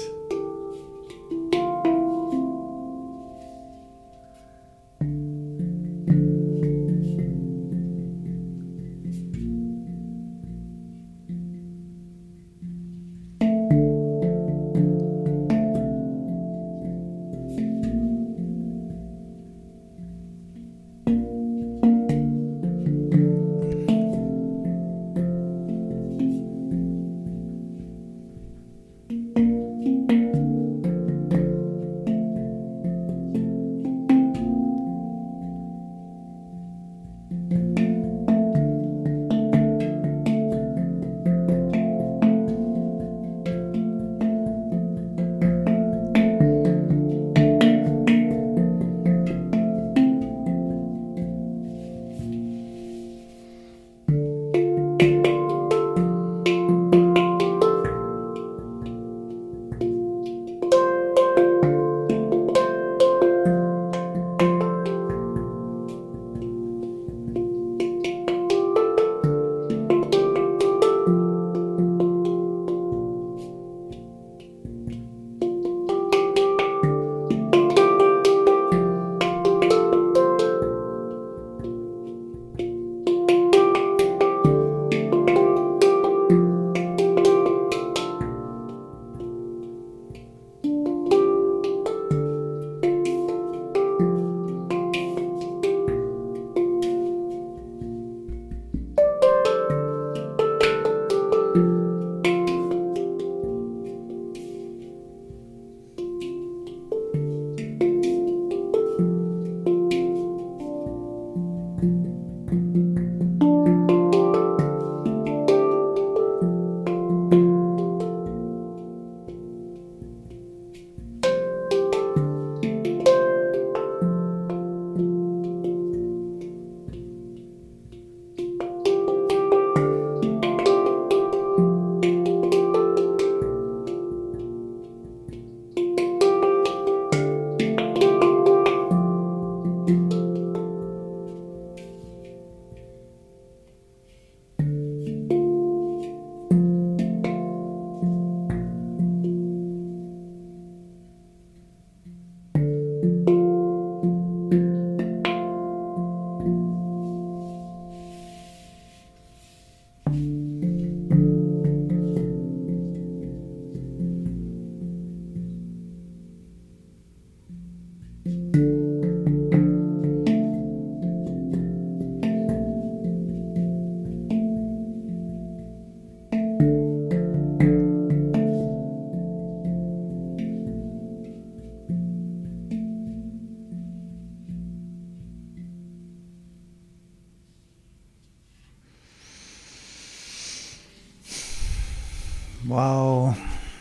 Wow.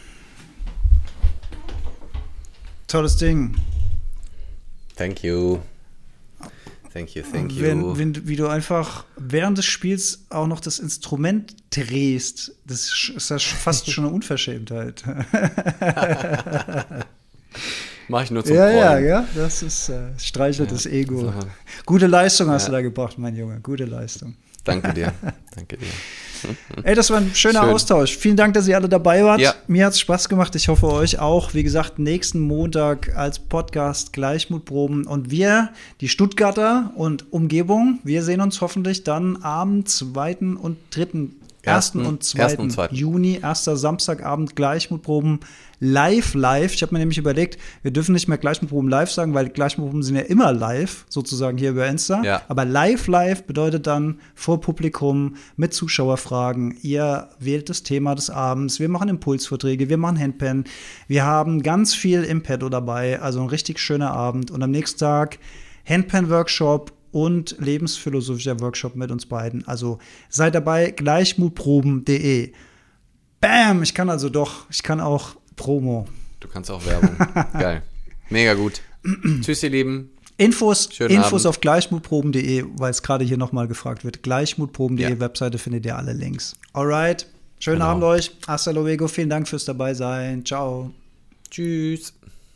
Tolles Ding. Thank you. Wie du einfach während des Spiels auch noch das Instrument drehst, das ist ja fast schon eine Unverschämtheit. Mach ich nur zum Freuen. Ja, das ist streichelt das Ego. So. Gute Leistung hast du da gebracht, mein Junge, gute Leistung. Danke dir. Ey, das war ein schöner Austausch. Vielen Dank, dass ihr alle dabei wart. Ja. Mir hat es Spaß gemacht. Ich hoffe, euch auch. Wie gesagt, nächsten Montag als Podcast Gleichmutproben. Und wir, die Stuttgarter und Umgebung, wir sehen uns hoffentlich dann am 2. und 3. 1. und 2. Juni, 1. Samstagabend, Gleichmutproben live. Ich habe mir nämlich überlegt, wir dürfen nicht mehr Gleichmutproben live sagen, weil Gleichmutproben sind ja immer live, sozusagen hier über Insta. Ja. Aber live bedeutet dann vor Publikum mit Zuschauerfragen. Ihr wählt das Thema des Abends. Wir machen Impulsvorträge, wir machen Handpan. Wir haben ganz viel Impedo dabei, also ein richtig schöner Abend. Und am nächsten Tag Handpan-Workshop und lebensphilosophischer Workshop mit uns beiden. Also seid dabei, gleichmutproben.de. Bam, ich kann auch Promo. Du kannst auch Werbung. Geil. Mega gut. Tschüss, ihr Lieben. Infos auf gleichmutproben.de, weil es gerade hier nochmal gefragt wird. Gleichmutproben.de, Webseite findet ihr alle Links. Alright, schönen Abend euch. Hasta luego, vielen Dank fürs Dabeisein. Ciao. Tschüss.